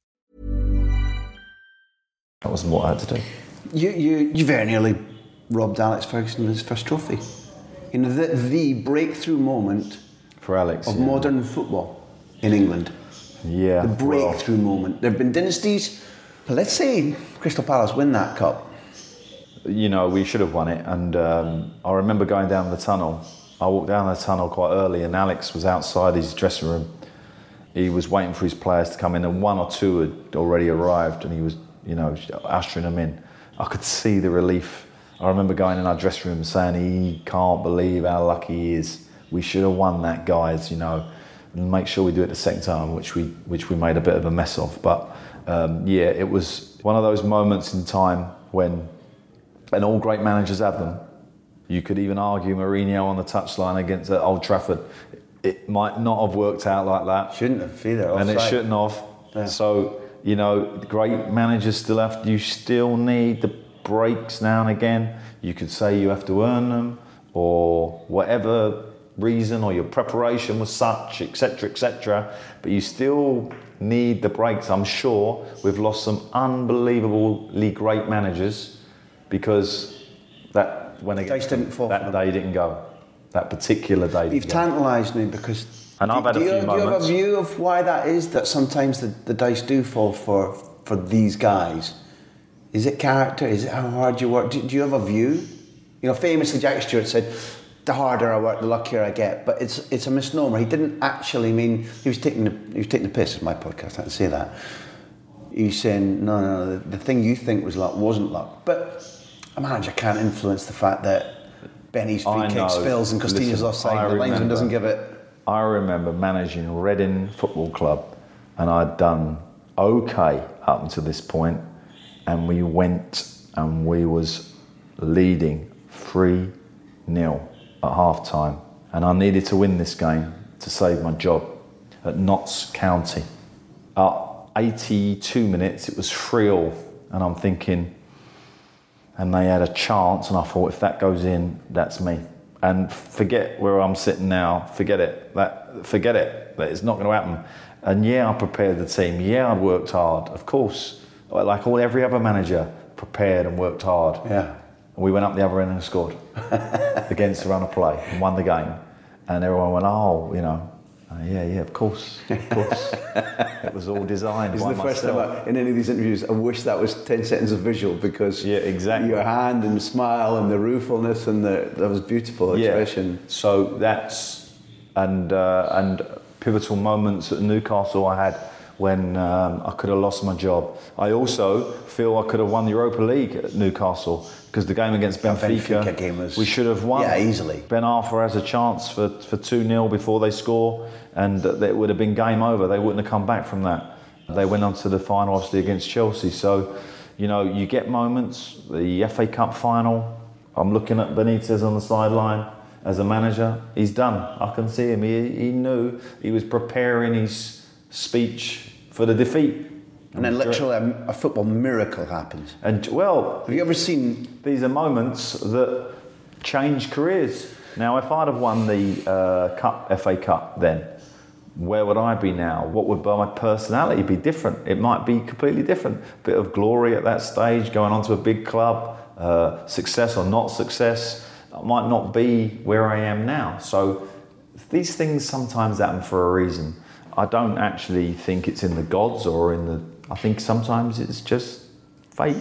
That wasn't what I had to do. You, you, you very nearly robbed Alex Ferguson of his first trophy. You know, the, the breakthrough moment for Alex of yeah. modern football in England. Yeah. The breakthrough well, moment. There have been dynasties. Let's say Crystal Palace win that cup. You know, we should have won it. And um, I remember going down the tunnel. I walked down the tunnel quite early, and Alex was outside his dressing room. He was waiting for his players to come in, and one or two had already arrived, and he was, you know, ushering them in. I could see the relief. I remember going in our dressing room and saying, he can't believe how lucky he is. We should have won that, guys, you know, and make sure we do it the second time, which we which we made a bit of a mess of. But um, yeah, it was one of those moments in time when, and all great managers have them. You could even argue Mourinho on the touchline against uh, Old Trafford. It might not have worked out like that. Shouldn't have either. And it shouldn't have. Yeah. So, you know, great managers still have, you still need the breaks now and again. You could say you have to earn them, or whatever reason, or your preparation was such, et cetera, et cetera. But you still need the breaks. I'm sure we've lost some unbelievably great managers because that when it dice didn't fall. That day didn't go. That particular day. You've tantalised me because. And I've had a few you, moments. Do you have a view of why that is? That sometimes the, the dice do fall for for these guys. Is it character? Is it how hard you work? Do, do you have a view? You know, famously Jack Stewart said, "The harder I work, the luckier I get." But it's it's a misnomer. He didn't actually mean he was taking the he was taking the piss. In my podcast, I can say that. He's saying, no, no, no, the, the thing you think was luck wasn't luck. But a manager can't influence the fact that Benny's free kick spills and Coutinho's offside and the linesman doesn't give it. I remember managing Reading Football Club, and I'd done okay up until this point, and we went and we was leading three nil at half time, and I needed to win this game to save my job at Notts County. At eighty-two minutes, it was three all, and I'm thinking, and they had a chance, and I thought, if that goes in, that's me. And forget where I'm sitting now, forget it, that, forget it, that it's not going to happen. And yeah, I prepared the team, yeah, I'd worked hard, of course, like all every other manager, prepared and worked hard. Yeah. And we went up the other end and scored against the run of play and won the game. And everyone went, oh, you know, uh, yeah, yeah, of course, of course. It was all designed This by is the first myself. time I, in any of these interviews, I wish that was ten seconds of visual, because yeah, exactly. your hand and smile and the ruefulness and the that was beautiful expression. Yeah. So that's and uh, and pivotal moments at Newcastle I had when um, I could have lost my job. I also feel I could have won the Europa League at Newcastle, because the game against Benfica, Benfica game was, we should have won. Yeah, easily. Ben Arthur has a chance for for two nil before they score, and it would have been game over. They wouldn't have come back from that. They went on to the final, obviously, against Chelsea. So, you know, you get moments. The F A Cup final, I'm looking at Benitez on the sideline as a manager. He's done. I can see him. He, he knew he was preparing his speech for the defeat. And then literally a, a football miracle happens. And, well... Have you ever seen... These are moments that change careers. Now, if I'd have won the uh, Cup, F A Cup then, where would I be now? What would my personality be different? It might be completely different. Bit of glory at that stage, going on to a big club, uh, success or not success. I might not be where I am now. So these things sometimes happen for a reason. I don't actually think it's in the gods or in the... I think sometimes it's just fate.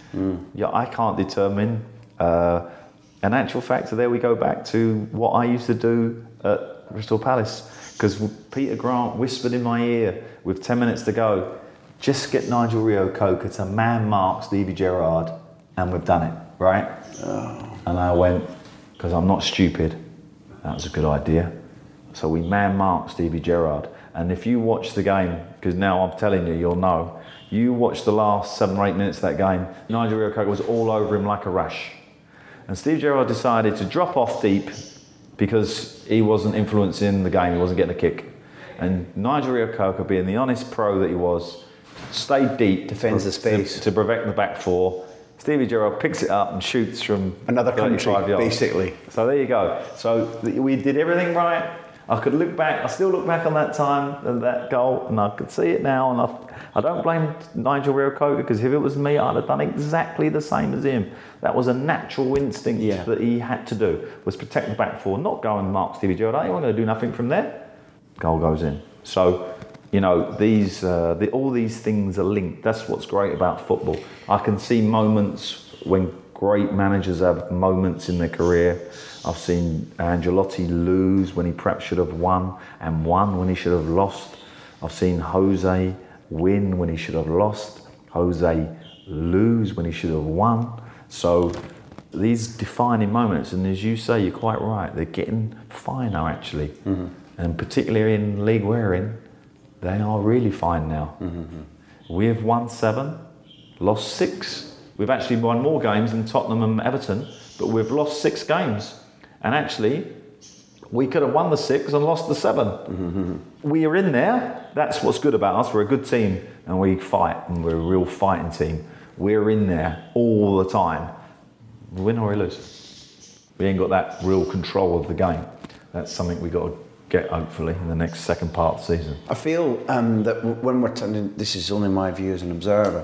Mm. Yeah, I can't determine. Uh, in actual fact, so there we go back to what I used to do at Crystal Palace. Because Peter Grant whispered in my ear with ten minutes to go, just get Nigel Reo-Coker to man-mark Stevie Gerrard, and we've done it, right? Oh. And I went, because I'm not stupid, that was a good idea. So we man-marked Stevie Gerrard. And if you watch the game, because now I'm telling you, you'll know, you watch the last seven or eight minutes of that game, Nigel Reo-Coker was all over him like a rash. And Steve Gerrard decided to drop off deep because he wasn't influencing the game, he wasn't getting a kick. And Nigel Reo-Coker, being the honest pro that he was, stayed deep, defends the space to, to protect the back four. Stevie Gerrard picks it up and shoots from another country, yards. basically. So there you go. So we did everything right. I could look back, I still look back on that time and that goal, and I could see it now. And I, I don't blame Nigel Reo-Coker, because if it was me, I'd have done exactly the same as him. That was a natural instinct yeah. that he had to do, was protect the back four, not go and mark Stevie Gerrard. He wasn't going to do nothing from there. Goal goes in. So, you know, these uh, the, all these things are linked. That's what's great about football. I can see moments when great managers have moments in their career. I've seen Ancelotti lose when he perhaps should have won, and won when he should have lost. I've seen Jose win when he should have lost. Jose lose when he should have won. So these defining moments, and as you say, you're quite right, they're getting finer actually. Mm-hmm. And particularly in League we're in, they are really fine now. Mm-hmm. We've won seven, lost six. We've actually won more games than Tottenham and Everton, but we've lost six games. And actually, we could have won the six and lost the seven. Mm-hmm. We are in there. That's what's good about us. We're a good team and we fight, and we're a real fighting team. We're in there all the time. We win or we lose. We ain't got that real control of the game. That's something we got to get, hopefully, in the next second part of the season. I feel um, that when we're turning, this is only my view as an observer,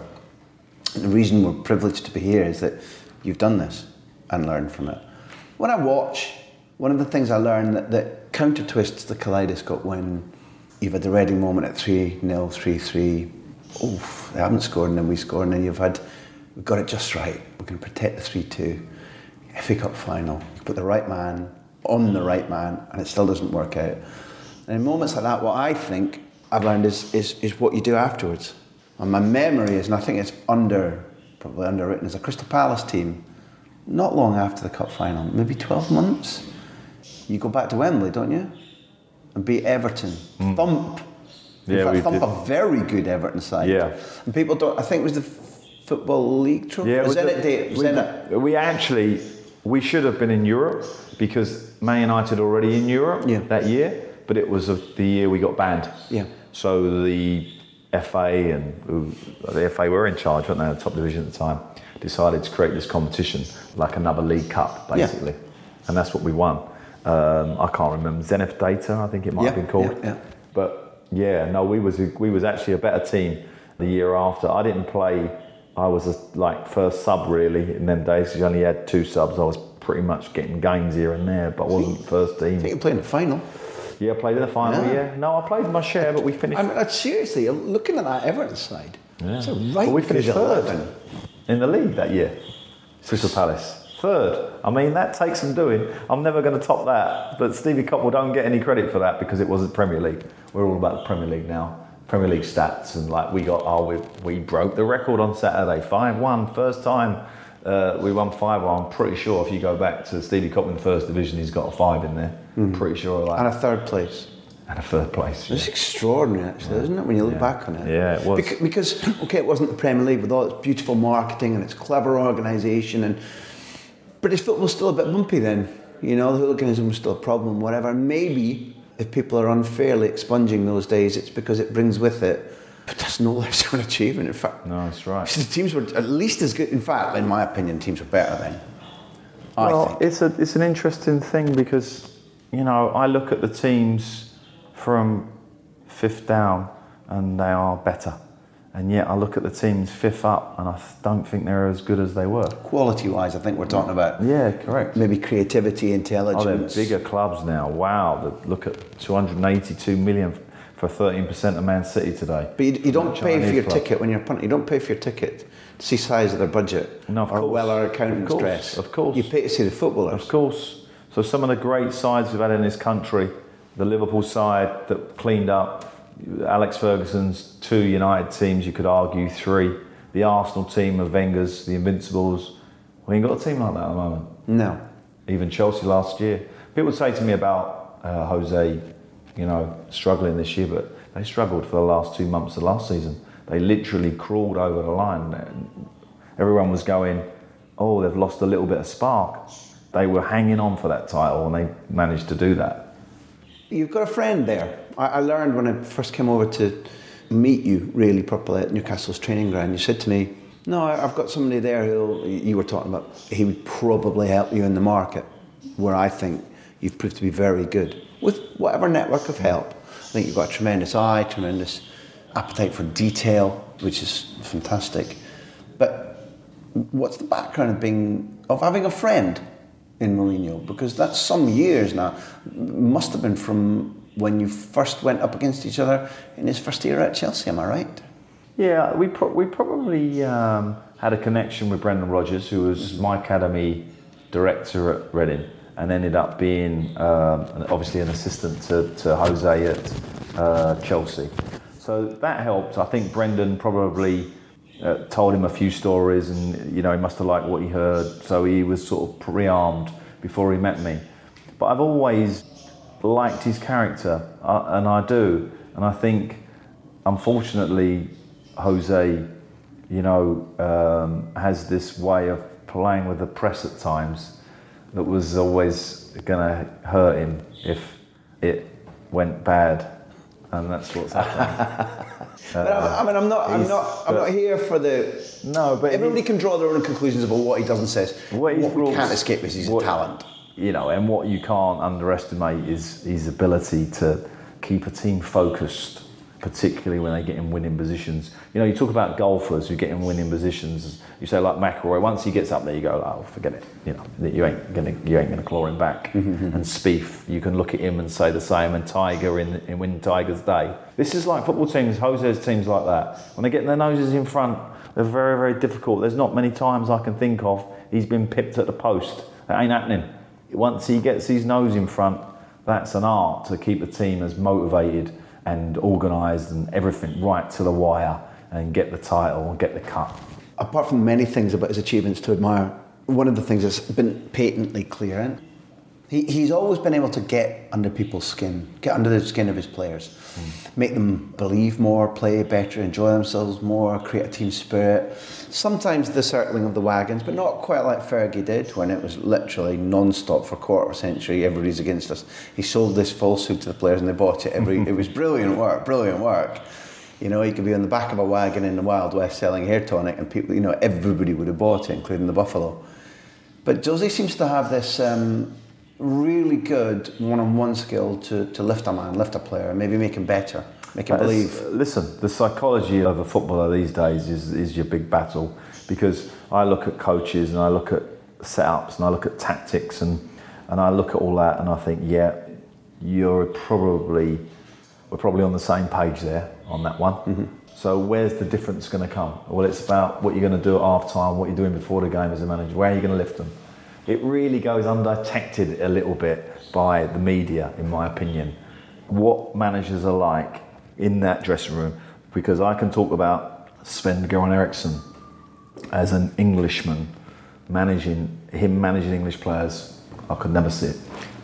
the reason we're privileged to be here is that you've done this and learned from it. When I watch, one of the things I learned that, that counter twists the kaleidoscope when you've had the Reading moment at three nil, three three. Oof, they haven't scored and then we scored, and then you've had, we've got it just right. We can protect the three two. F A Cup final, you put the right man on the right man and it still doesn't work out. And in moments like that, what I think I've learned is, is, is what you do afterwards. And my memory is, and I think it's under, probably underwritten, as a Crystal Palace team, not long after the cup final, maybe twelve months, you go back to Wembley, don't you? And beat Everton. Mm. Thump. In yeah, fact, we thump did. a very good Everton side. Yeah. And people don't, I think it was the Football League trophy. Yeah, was we, it day, was we, it we actually, we should have been in Europe because Man United already in Europe yeah. that year, but it was the year we got banned. Yeah. So the F A and the F A were in charge, weren't they, the top division at the time, decided to create this competition like another League Cup, basically. Yeah. And that's what we won. Um, I can't remember, Zenith Data, I think it might yeah, have been called. Yeah, yeah. But yeah, no, we was we was actually a better team the year after. I didn't play, I was a, like first sub really in them days, because you only had two subs. I was pretty much getting games here and there, but I wasn't the first team. I think you played in the final. Yeah, I played in the final, yeah. yeah. No, I played my share, but we finished... I mean, seriously, looking at that Everton side, yeah. it's a right well, we finished third eleven. In the league that year. Crystal Palace. Third. I mean, that takes some doing. I'm never going to top that. But Stevie Coppell don't get any credit for that because it wasn't Premier League. We're all about the Premier League now. Premier League stats, and like we got, oh, we, we broke the record on Saturday. five one, first time uh, we won five one. I'm pretty sure if you go back to Stevie Coppell in the first division, he's got a five in there. Mm. Pretty sure. Like, and a third place. And a third place. It's yeah. extraordinary, actually, yeah. isn't it, when you look yeah. back on it? Yeah, it was. Because, because, okay, it wasn't the Premier League with all its beautiful marketing and its clever organisation, and British football was still a bit bumpy then. You know, the hooliganism was still a problem, whatever. And maybe if people are unfairly expunging those days, it's because it brings with it, but that's no less of an achievement. In fact, no, that's right. The teams were at least as good. In fact, in my opinion, teams were better then. Well, I think. it's a it's an interesting thing because, you know, I look at the teams from fifth down and they are better, and yet I look at the teams fifth up and I don't think they're as good as they were. Quality-wise, I think we're talking about. Yeah, correct. Maybe creativity, intelligence. Oh, they're bigger clubs now. Wow, look at two hundred eighty-two million for thirteen percent of Man City today. But you, you don't pay for your club. ticket when you're punting. You don't pay for your ticket to see size of their budget, No, of or course. well our accountants Of course, dress. of course. You pay to see the footballers. Of course. So some of the great sides we've had in this country, the Liverpool side that cleaned up, Alex Ferguson's two United teams, you could argue three, the Arsenal team of Wenger's, the Invincibles. We ain't got a team like that at the moment. No. Even Chelsea last year. People say to me about uh, Jose, you know, struggling this year, but they struggled for the last two months of last season. They literally crawled over the line. Everyone was going, oh, they've lost a little bit of spark. They were hanging on for that title and they managed to do that. You've got a friend there. I, I learned when I first came over to meet you really properly at Newcastle's training ground. You said to me, no, I've got somebody there who you were talking about. He would probably help you in the market, where I think you've proved to be very good with whatever network of help. I think you've got a tremendous eye, tremendous appetite for detail, which is fantastic. But what's the background of being of having a friend in Mourinho? Because that's some years now. Must have been from when you first went up against each other in his first year at Chelsea, am I right? Yeah, we pro- we probably um, had a connection with Brendan Rodgers, who was my academy director at Reading, and ended up being um, obviously an assistant to, to Jose at uh, Chelsea. So that helped. I think Brendan probably uh, told him a few stories, and you know he must have liked what he heard. So he was sort of pre-armed before he met me. But I've always liked his character, uh, and I do. And I think, unfortunately, Jose, you know, um, has this way of playing with the press at times that was always going to hurt him if it went bad, and that's what's happened. But I, I mean, I'm not, I'm not, I'm not here for the. No, but everybody can draw their own conclusions about what he does and says. What, what we can't escape is he's what, a talent. You know, and what you can't underestimate is his ability to keep a team focused, particularly when they get in winning positions. You know, you talk about golfers who get in winning positions. You say like McIlroy, once he gets up there, you go, oh, forget it. You know, you ain't gonna, you ain't gonna claw him back. Mm-hmm. And Spieth, you can look at him and say the same. And Tiger in, in Win Tiger's day. This is like football teams. Jose's teams like that. When they get their noses in front, they're very, very difficult. There's not many times I can think of he's been pipped at the post. That ain't happening. Once he gets his nose in front, that's an art to keep the team as motivated and organised and everything right to the wire and get the title and get the cup. Apart from many things about his achievements to admire, one of the things that's been patently clear, and he, he's always been able to get under people's skin, get under the skin of his players, mm. make them believe more, play better, enjoy themselves more, create a team spirit. Sometimes the circling of the wagons, but not quite like Fergie did when it was literally non-stop for a quarter of a century, everybody's against us. He sold this falsehood to the players and they bought it. Every It was brilliant work, brilliant work. You know, he could be on the back of a wagon in the Wild West selling hair tonic and people, you know, everybody would have bought it, including the Buffalo. But Jose seems to have this um, really good one-on-one skill to, to lift a man, lift a player, and maybe make him better, make him believe. Listen, the psychology of a footballer these days is, is your big battle, because I look at coaches and I look at setups and I look at tactics and, and I look at all that and I think, yeah, you're probably, we're probably on the same page there on that one. Mm-hmm. So where's the difference going to come? Well, it's about what you're going to do at half time, what you're doing before the game as a manager, where are you going to lift them? It really goes undetected a little bit by the media, in my opinion, what managers are like in that dressing room, because I can talk about Sven-Göran Eriksson as an Englishman, managing him managing English players. I could never see it.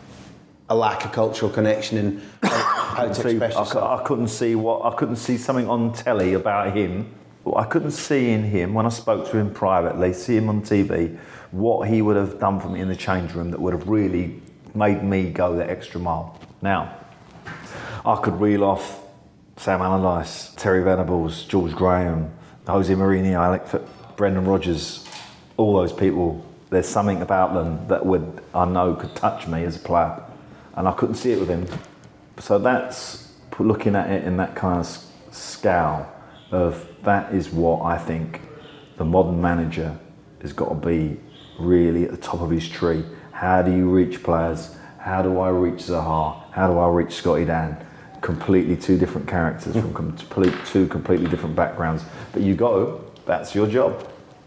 A lack of cultural connection in how to see, express yourself. I, I couldn't see what I couldn't see something on telly about him. I couldn't see in him when I spoke to him privately, see him on T V, what he would have done for me in the change room that would have really made me go that extra mile. Now, I could reel off Sam Allardyce, Terry Venables, George Graham, Jose Mourinho, Alex, Brendan Rodgers, all those people. There's something about them that would I know could touch me as a player, and I couldn't see it with him. So that's looking at it in that kind of scowl of that is what I think the modern manager has got to be really at the top of his tree. How do you reach players? How do I reach Zaha? How do I reach Scotty Dan? Completely two different characters from complete, two completely different backgrounds. But you go, that's your job.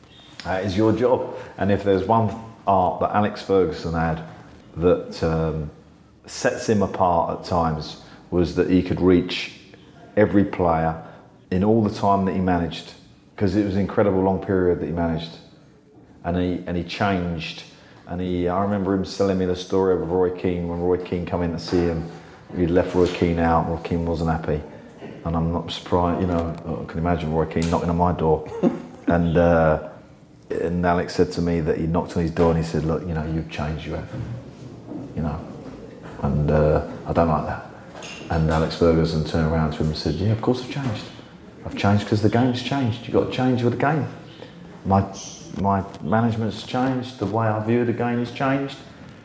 That is your job. And if there's one art that Alex Ferguson had that um, sets him apart at times, was that he could reach every player in all the time that he managed, because it was an incredible long period that he managed. And he and he changed. And he, I remember him telling me the story of Roy Keane, when Roy Keane came in to see him. He'd left Roy Keane out, Roy Keane wasn't happy. And I'm not surprised, you know, I can imagine Roy Keane knocking on my door. and uh, and Alex said to me that he knocked on his door and he said, look, you know, you've changed, you have. You know, and uh, I don't like that. And Alex Ferguson turned around to him and said, yeah, of course I've changed. I've changed because the game's changed. You've got to change with the game. My my management's changed, the way I view the game has changed.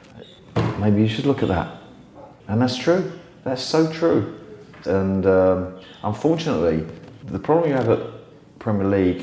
Maybe you should look at that. And that's true. That's so true. And um, unfortunately, the problem you have at Premier League,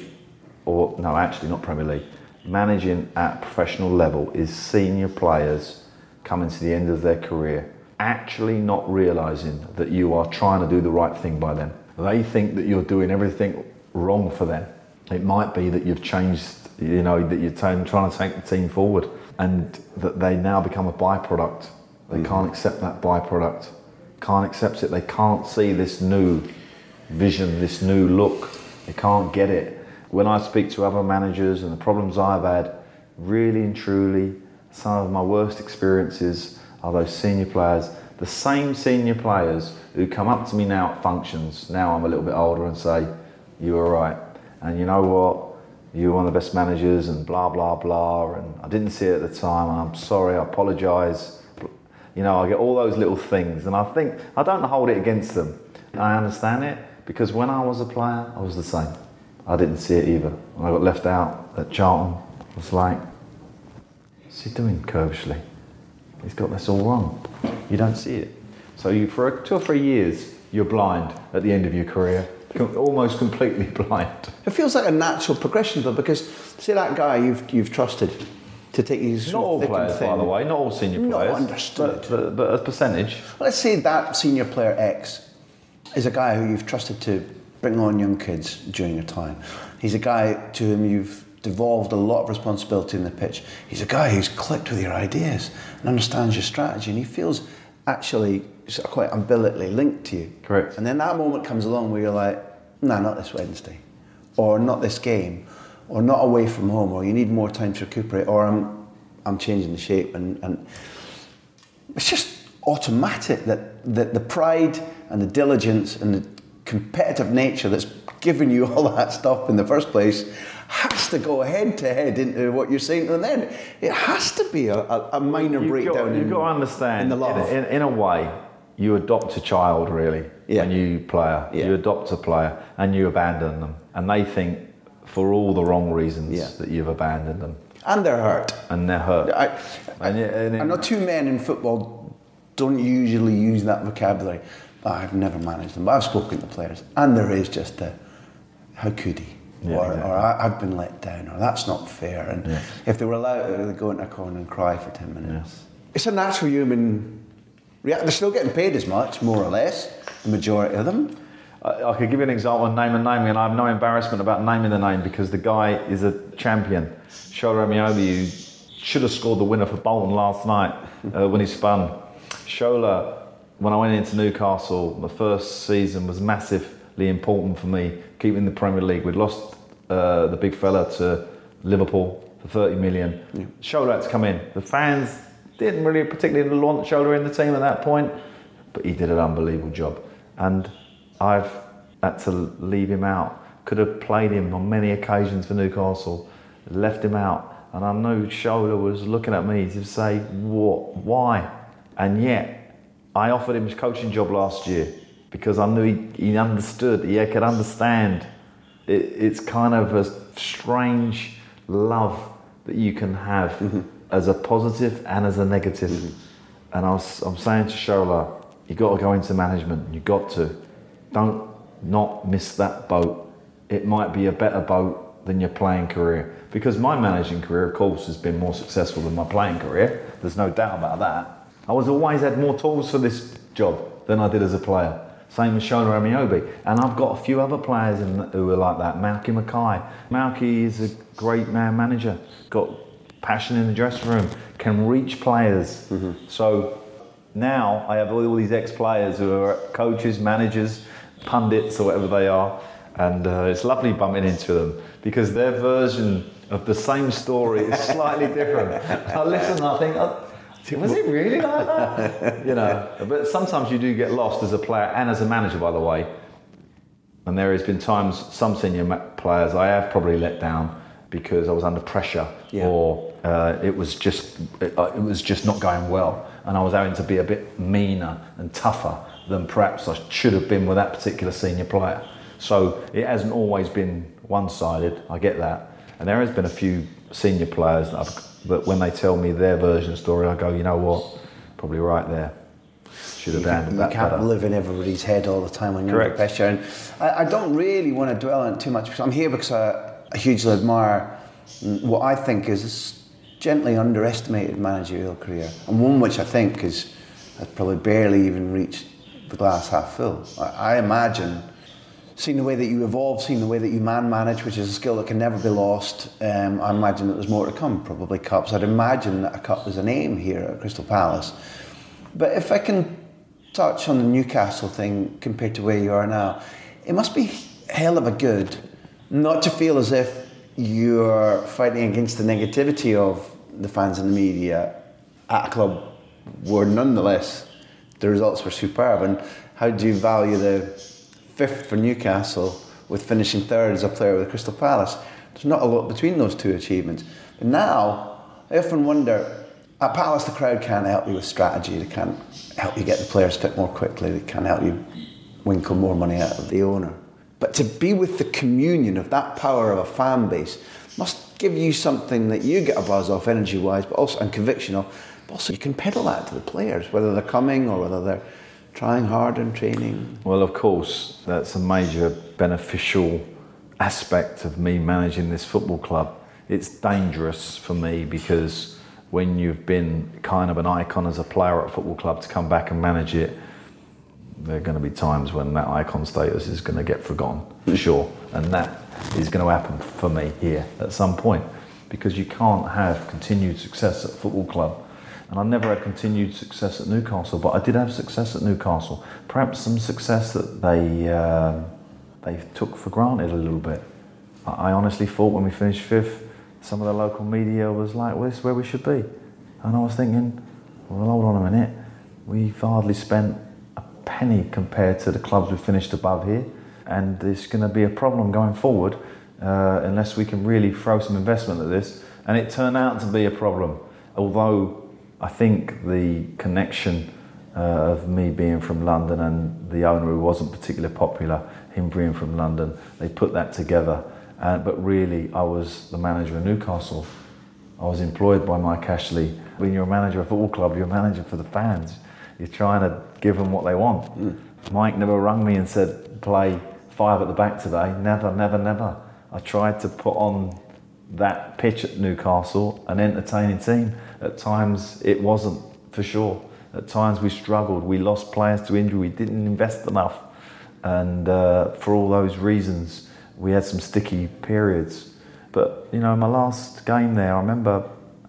or no, actually not Premier League, managing at professional level is senior players coming to the end of their career, actually not realising that you are trying to do the right thing by them. They think that you're doing everything wrong for them. It might be that you've changed, you know, that you're t- trying to take the team forward, and that they now become a byproduct. They mm. can't accept that byproduct. Can't accept it. They can't see this new vision, this new look. They can't get it. When I speak to other managers and the problems I've had, really and truly, some of my worst experiences are those senior players. The same senior players who come up to me now at functions, now I'm a little bit older, and say, you were right. And you know what? You were one of the best managers and blah, blah, blah. And I didn't see it at the time. And I'm sorry, I apologise. You know, I get all those little things. And I think, I don't hold it against them. I understand it, because when I was a player, I was the same. I didn't see it either. When I got left out at Charlton, I was like, what's he doing, Kerbishley? He's got this all wrong. You don't see it. So you, for two or three years, you're blind at the end of your career. Almost completely blind. It feels like a natural progression, though, because say that guy you've you've trusted to take his not all players, by the way, not all senior players. Not understood, but, but, but a percentage. Well, let's say that senior player X is a guy who you've trusted to bring on young kids during your time. He's a guy to whom you've devolved a lot of responsibility in the pitch. He's a guy who's clicked with your ideas and understands your strategy, and he feels actually sort of quite umbilically linked to you. Correct. And then that moment comes along where you're like, nah, not this Wednesday, or not this game, or not away from home, or you need more time to recuperate, or I'm I'm changing the shape, and, and it's just automatic that, that the pride and the diligence and the competitive nature that's given you all that stuff in the first place has to go head to head into what you're saying, and then it has to be a, a, a minor you've breakdown. Got, you've in, got to understand, in the love. In, in, in a way, you adopt a child, really, yeah. when you player. Yeah. You adopt a player and you abandon them. And they think, for all the wrong reasons, yeah. that you've abandoned them. And they're hurt. And they're hurt. I, and, and, I know two men in football don't usually use that vocabulary. But I've never managed them. But I've spoken to players. And there is just a, how could he? Yeah, or, exactly. or I, I've been let down, or that's not fair. And yeah. if they were allowed to, they'd go into a corner and cry for ten minutes. Yes. It's a natural human reaction. They're still getting paid as much, more or less, the majority of them. I, I could give you an example of name and naming, and I have no embarrassment about naming the name, because the guy is a champion. Shola Ameobi, who should have scored the winner for Bolton last night uh, when he spun. Shola, when I went into Newcastle, the first season was massively important for me, keeping the Premier League. We'd lost uh, the big fella to Liverpool for thirty million. Yeah. Shola had to come in. The fans didn't really particularly want Shola in the team at that point, but he did an unbelievable job. And I've had to leave him out. Could have played him on many occasions for Newcastle, left him out. And I know Shola was looking at me to say, what, why? And yet, I offered him his coaching job last year because I knew he, he understood, he could understand. It, it's kind of a strange love that you can have mm-hmm. as a positive and as a negative. Mm-hmm. And I was, I'm saying to Shola, you got to go into management, you got to. Don't not miss that boat. It might be a better boat than your playing career. Because my managing career, of course, has been more successful than my playing career. There's no doubt about that. I was always had more tools for this job than I did as a player. Same as Shola Amiobi. And I've got a few other players in, who are like that. Malky Mackay. Malky is a great man manager. Got passion in the dressing room. Can reach players. Mm-hmm. So now I have all, all these ex-players who are coaches, managers, pundits or whatever they are. And uh, it's lovely bumping into them because their version of the same story is slightly different. I listen and I think, oh, was it really like that? You know, but sometimes you do get lost as a player and as a manager, by the way. And there has been times, some senior players I have probably let down because I was under pressure yeah. or uh, it was just it, uh, it was just not going well, and I was having to be a bit meaner and tougher than perhaps I should have been with that particular senior player. So it hasn't always been one-sided. I get that, and there has been a few senior players that I've. But when they tell me their version of the story, I go, you know what, probably right there. Should have handled that better. You can't live in everybody's head all the time when you're under pressure. And I, I don't really want to dwell on it too much because I'm here because I, I hugely admire what I think is a gently underestimated managerial career, and one which I think is has probably barely even reached the glass half full. I, I imagine. Seeing the way that you evolve, seeing the way that you man manage, which is a skill that can never be lost, um, I imagine that there's more to come, probably cups. I'd imagine that a cup is an aim here at Crystal Palace. But if I can touch on the Newcastle thing compared to where you are now, it must be hell of a good not to feel as if you're fighting against the negativity of the fans and the media at a club where nonetheless the results were superb. And how do you value the fifth for Newcastle with finishing third as a player with Crystal Palace? There's not a lot between those two achievements. But now, I often wonder, at Palace the crowd can't help you with strategy, they can't help you get the players fit more quickly, they can't help you winkle more money out of the owner. But to be with the communion of that power of a fan base must give you something that you get a buzz off energy-wise, but also and conviction of, but also you can peddle that to the players, whether they're coming or whether they're trying hard in training. Well, of course, that's a major beneficial aspect of me managing this football club. It's dangerous for me because when you've been kind of an icon as a player at a football club to come back and manage it, there are going to be times when that icon status is going to get forgotten, for sure. And that is going to happen for me here at some point because you can't have continued success at a football club. And I never had continued success at Newcastle, but I did have success at Newcastle. Perhaps some success that they uh, they took for granted a little bit. I honestly thought when we finished fifth, some of the local media was like, well, this is where we should be. And I was thinking, well, hold on a minute. We've hardly spent a penny compared to the clubs we finished above here. And it's going to be a problem going forward uh, unless we can really throw some investment at this. And it turned out to be a problem. Although I think the connection uh, of me being from London and the owner who wasn't particularly popular, him being from London, they put that together. Uh, but really, I was the manager of Newcastle. I was employed by Mike Ashley. When you're a manager of a football club, you're a manager for the fans. You're trying to give them what they want. Mm. Mike never rung me and said, play five at the back today. Never, never, never. I tried to put on that pitch at Newcastle an entertaining team. At times it wasn't, for sure. At times we struggled, we lost players to injury, we didn't invest enough. And uh, for all those reasons, we had some sticky periods. But, you know, my last game there, I remember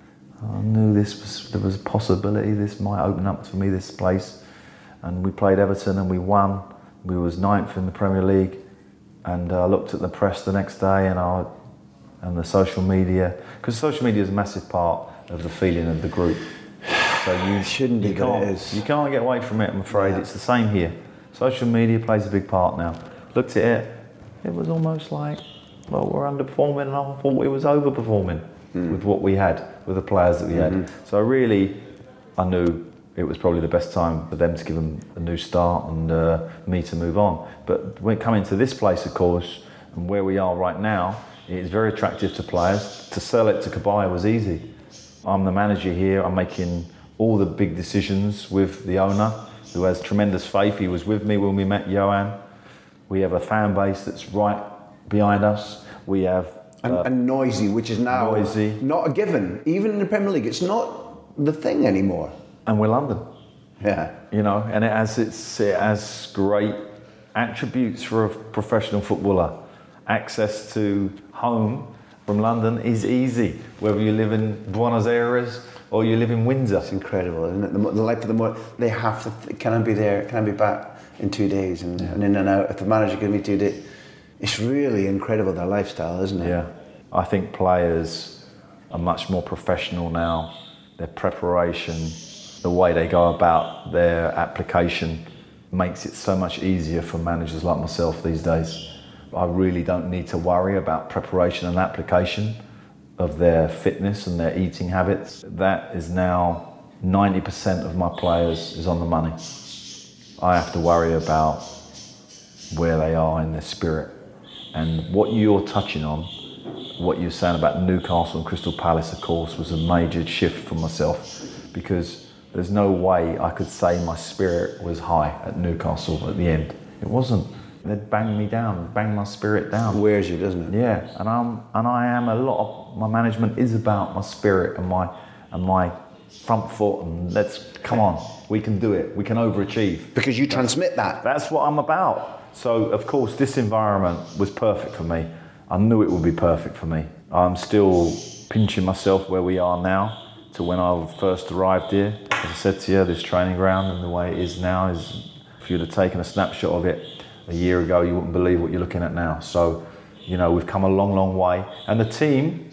I knew this was, there was a possibility this might open up for me, this place. And we played Everton and we won. We was ninth in the Premier League. And I uh, looked at the press the next day and I and the social media, because social media is a massive part of the feeling of the group. So you shouldn't be, you can't, but it is. You can't get away from it, I'm afraid. Yeah. It's the same here. Social media plays a big part now. Looked at it, it was almost like, well, we're underperforming, and I thought we was overperforming mm. with what we had, with the players that we mm-hmm. had. So really, I knew it was probably the best time for them to give them a new start and uh, me to move on. But when coming to this place, of course, and where we are right now, it's very attractive to players. To sell it to Kabay was easy. I'm the manager here. I'm making all the big decisions with the owner, who has tremendous faith. He was with me when we met Johan. We have a fan base that's right behind us. We have... And, uh, and noisy, which is now noisy. Not a given. Even in the Premier League, it's not the thing anymore. And we're London. Yeah. You know, and it has, it's, it has great attributes for a professional footballer. Access to home from London is easy, whether you live in Buenos Aires or you live in Windsor. It's incredible, isn't it? The, the life of the more they have to. Can I be there? Can I be back in two days and, yeah. and in and out? If the manager gives me two days, it's really incredible their lifestyle, isn't it? Yeah, I think players are much more professional now. Their preparation, the way they go about their application, makes it so much easier for managers like myself these days. I really don't need to worry about preparation and application of their fitness and their eating habits. That is now ninety percent of my players is on the money. I have to worry about where they are in their spirit. And what you're touching on, what you're saying about Newcastle and Crystal Palace, of course, was a major shift for myself, because there's no way I could say my spirit was high at Newcastle at the end. It wasn't. They'd bang me down, bang my spirit down. Wears you, doesn't it? Yeah, and I'm and I am a lot of my management is about my spirit and my and my front foot, and let's come on, we can do it, we can overachieve. Because you transmit that. That's what I'm about. So of course this environment was perfect for me. I knew it would be perfect for me. I'm still pinching myself where we are now to when I first arrived here. As I said to you, this training ground and the way it is now is, if you'd have taken a snapshot of it a year ago, you wouldn't believe what you're looking at now. So, you know, we've come a long, long way. And the team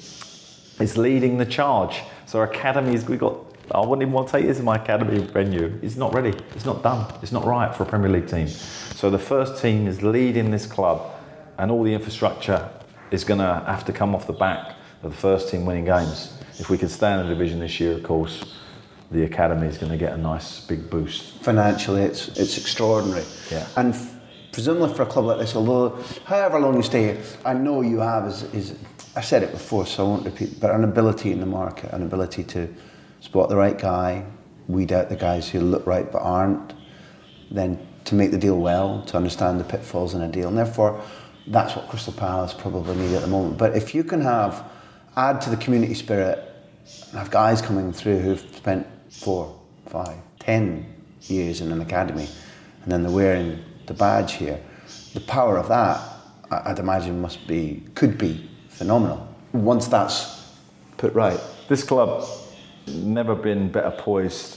is leading the charge. So our academies, we got, I wouldn't even want to take this in my academy venue. It's not ready. It's not done. It's not right for a Premier League team. So the first team is leading this club, and all the infrastructure is going to have to come off the back of the first team winning games. If we can stay in the division this year, of course, the academy is going to get a nice big boost. Financially, it's it's extraordinary. Yeah. And f- presumably for a club like this, although however long you stay here, I know you have is, is I've said it before, so I won't repeat, but an ability in the market, an ability to spot the right guy, weed out the guys who look right but aren't, then to make the deal well, to understand the pitfalls in a deal, and therefore that's what Crystal Palace probably need at the moment. But if you can have, add to the community spirit, and have guys coming through who've spent four, five, ten years in an academy, and then they're wearing the badge here, the power of that, I'd imagine must be, could be phenomenal, once that's put right. This club never been better poised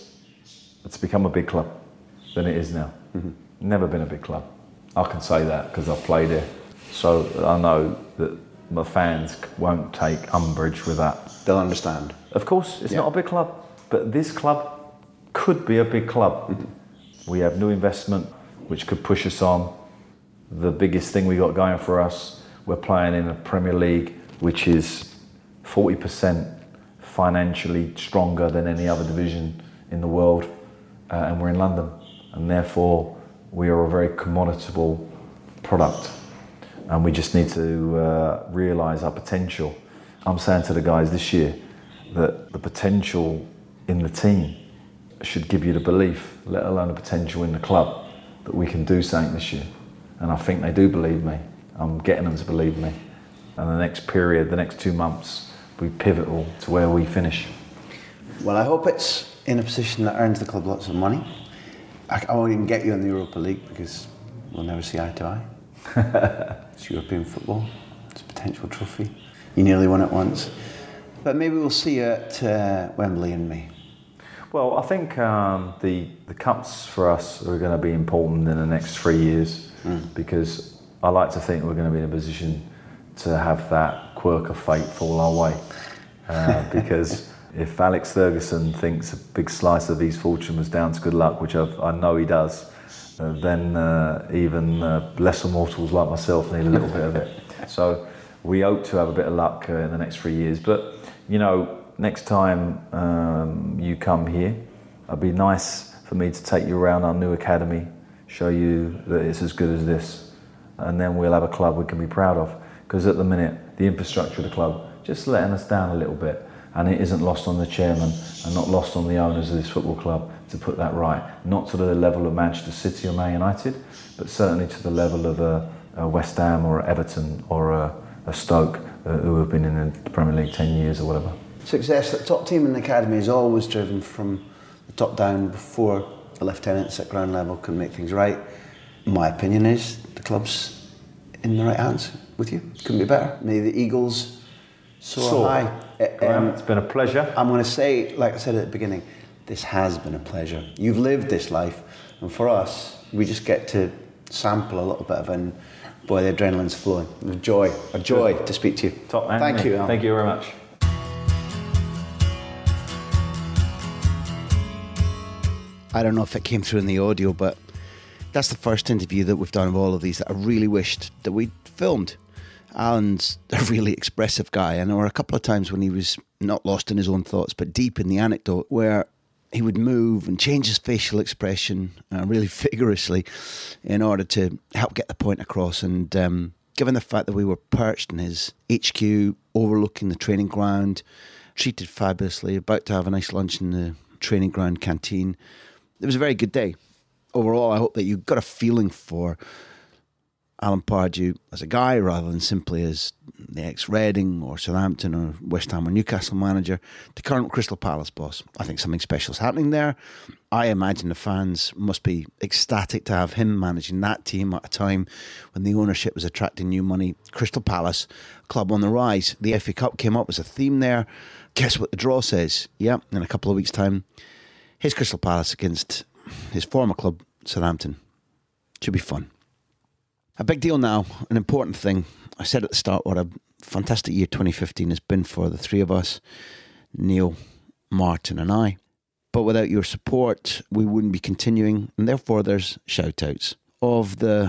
to become a big club than it is now. Mm-hmm. Never been a big club. I can say that because I've played here. So I know that my fans won't take umbrage with that. They'll understand. Of course, it's yeah. not a big club, but this club could be a big club. Mm-hmm. We have new investment which could push us on. The biggest thing we got going for us, we're playing in a Premier League which is forty percent financially stronger than any other division in the world, uh, and we're in London, and therefore we are a very commoditable product, and we just need to uh, realise our potential. I'm saying to the guys this year that the potential in the team should give you the belief, let alone the potential in the club, that we can do something this year. And I think they do believe me. I'm getting them to believe me. And the next period, the next two months, will be pivotal to where we finish. Well, I hope it's in a position that earns the club lots of money. I, I won't even get you in the Europa League because we'll never see eye to eye. It's European football. It's a potential trophy. You nearly won it once. But maybe we'll see you at uh, Wembley in May. Well, I think um, the, the cups for us are going to be important in the next three years mm. because I like to think we're going to be in a position to have that quirk of fate fall our way. Uh, because if Alex Ferguson thinks a big slice of his fortune was down to good luck, which I've, I know he does, uh, then uh, even uh, lesser mortals like myself need a little bit of it. So we hope to have a bit of luck uh, in the next three years. But, you know, next time um, you come here, it'd be nice for me to take you around our new academy, show you that it's as good as this, and then we'll have a club we can be proud of. Because at the minute, the infrastructure of the club just letting us down a little bit, and it isn't lost on the chairman and not lost on the owners of this football club to put that right. Not to the level of Manchester City or Man United, but certainly to the level of a, a West Ham or a Everton or a, a Stoke uh, who have been in the Premier League ten years or whatever. Success at the top team in the academy is always driven from the top down before the lieutenants at ground level can make things right. My opinion is the club's in the right hands with you. Couldn't be better. May the Eagles soar Soar. high. Um, it's been a pleasure. I'm going to say, like I said at the beginning, this has been a pleasure. You've lived this life, and for us, we just get to sample a little bit of it, and boy, the adrenaline's flowing. A joy, a joy Good. to speak to you. Top man. Thank me. you, Alan. Thank you very much. I don't know if it came through in the audio, but that's the first interview that we've done of all of these that I really wished that we'd filmed. Alan's a really expressive guy, and there were a couple of times when he was not lost in his own thoughts, but deep in the anecdote, where he would move and change his facial expression uh, really vigorously in order to help get the point across. And um, given the fact that we were perched in his H Q, overlooking the training ground, treated fabulously, about to have a nice lunch in the training ground canteen, it was a very good day. Overall, I hope that you got a feeling for Alan Pardew as a guy rather than simply as the ex-Reading or Southampton or West Ham or Newcastle manager, the current Crystal Palace boss. I think something special is happening there. I imagine the fans must be ecstatic to have him managing that team at a time when the ownership was attracting new money. Crystal Palace, club on the rise. The F A Cup came up as a theme there. Guess what the draw says? Yeah, in a couple of weeks' time, his Crystal Palace against his former club, Southampton. Should be fun. A big deal now, an important thing. I said at the start what a fantastic year twenty fifteen has been for the three of us, Neil, Martin and I. But without your support, we wouldn't be continuing, and therefore there's shout-outs. Of the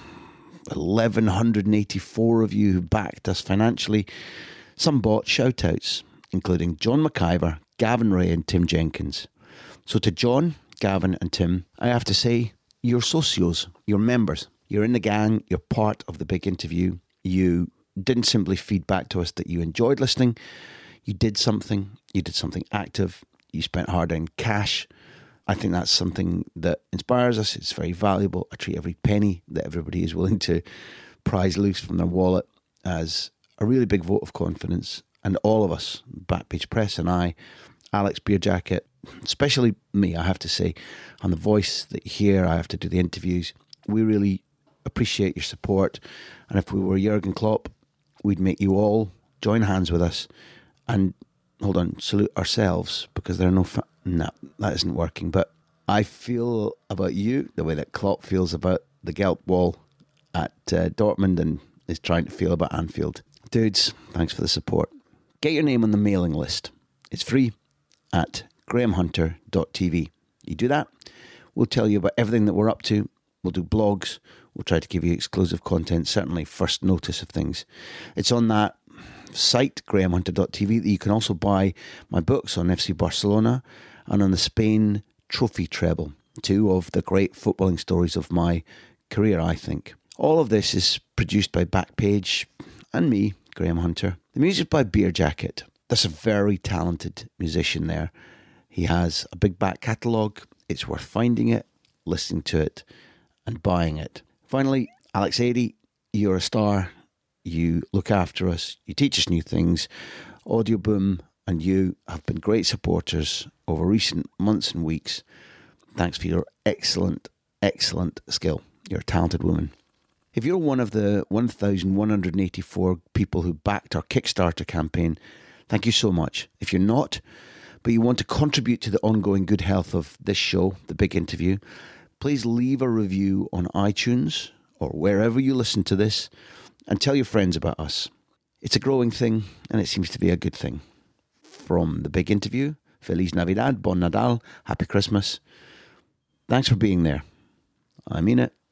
eleven eighty-four of you who backed us financially, some bought shout-outs, including John McIver, Gavin Ray and Tim Jenkins. So to John, Gavin and Tim, I have to say, you're socios, you're members. You're in the gang, you're part of the big interview. You didn't simply feed back to us that you enjoyed listening. You did something, you did something active, you spent hard-earned cash. I think that's something that inspires us. It's very valuable. I treat every penny that everybody is willing to prize loose from their wallet as a really big vote of confidence. And all of us, Backpage Press and I, Alex Beerjacket, especially me, I have to say, on the voice that you hear, I have to do the interviews. We really appreciate your support, and if we were Jurgen Klopp, we'd make you all join hands with us and hold on, salute ourselves, because there are no fa- no, that isn't working. But I feel about you the way that Klopp feels about the Gelb wall at uh, Dortmund and is trying to feel about Anfield. Dudes, thanks for the support. Get your name on the mailing list. It's free at graham hunter dot t v. You do that, we'll tell you about everything that we're up to. We'll do blogs. We'll try to give you exclusive content, certainly first notice of things. It's on that site, graham hunter dot t v, that you can also buy my books on F C Barcelona and on the Spain Trophy treble, two of the great footballing stories of my career, I think. All of this is produced by Backpage and me, Graham Hunter. The music by Beerjacket. There's a very talented musician there. He has a big back catalogue. It's worth finding it, listening to it, and buying it. Finally, Alex Adey, you're a star. You look after us. You teach us new things. Audio Boom and you have been great supporters over recent months and weeks. Thanks for your excellent, excellent skill. You're a talented woman. If you're one of the one thousand one hundred eighty-four people who backed our Kickstarter campaign, thank you so much. If you're not, but you want to contribute to the ongoing good health of this show, The Big Interview, please leave a review on iTunes or wherever you listen to this and tell your friends about us. It's a growing thing and it seems to be a good thing. From The Big Interview, Feliz Navidad, Bon Nadal, Happy Christmas. Thanks for being there. I mean it.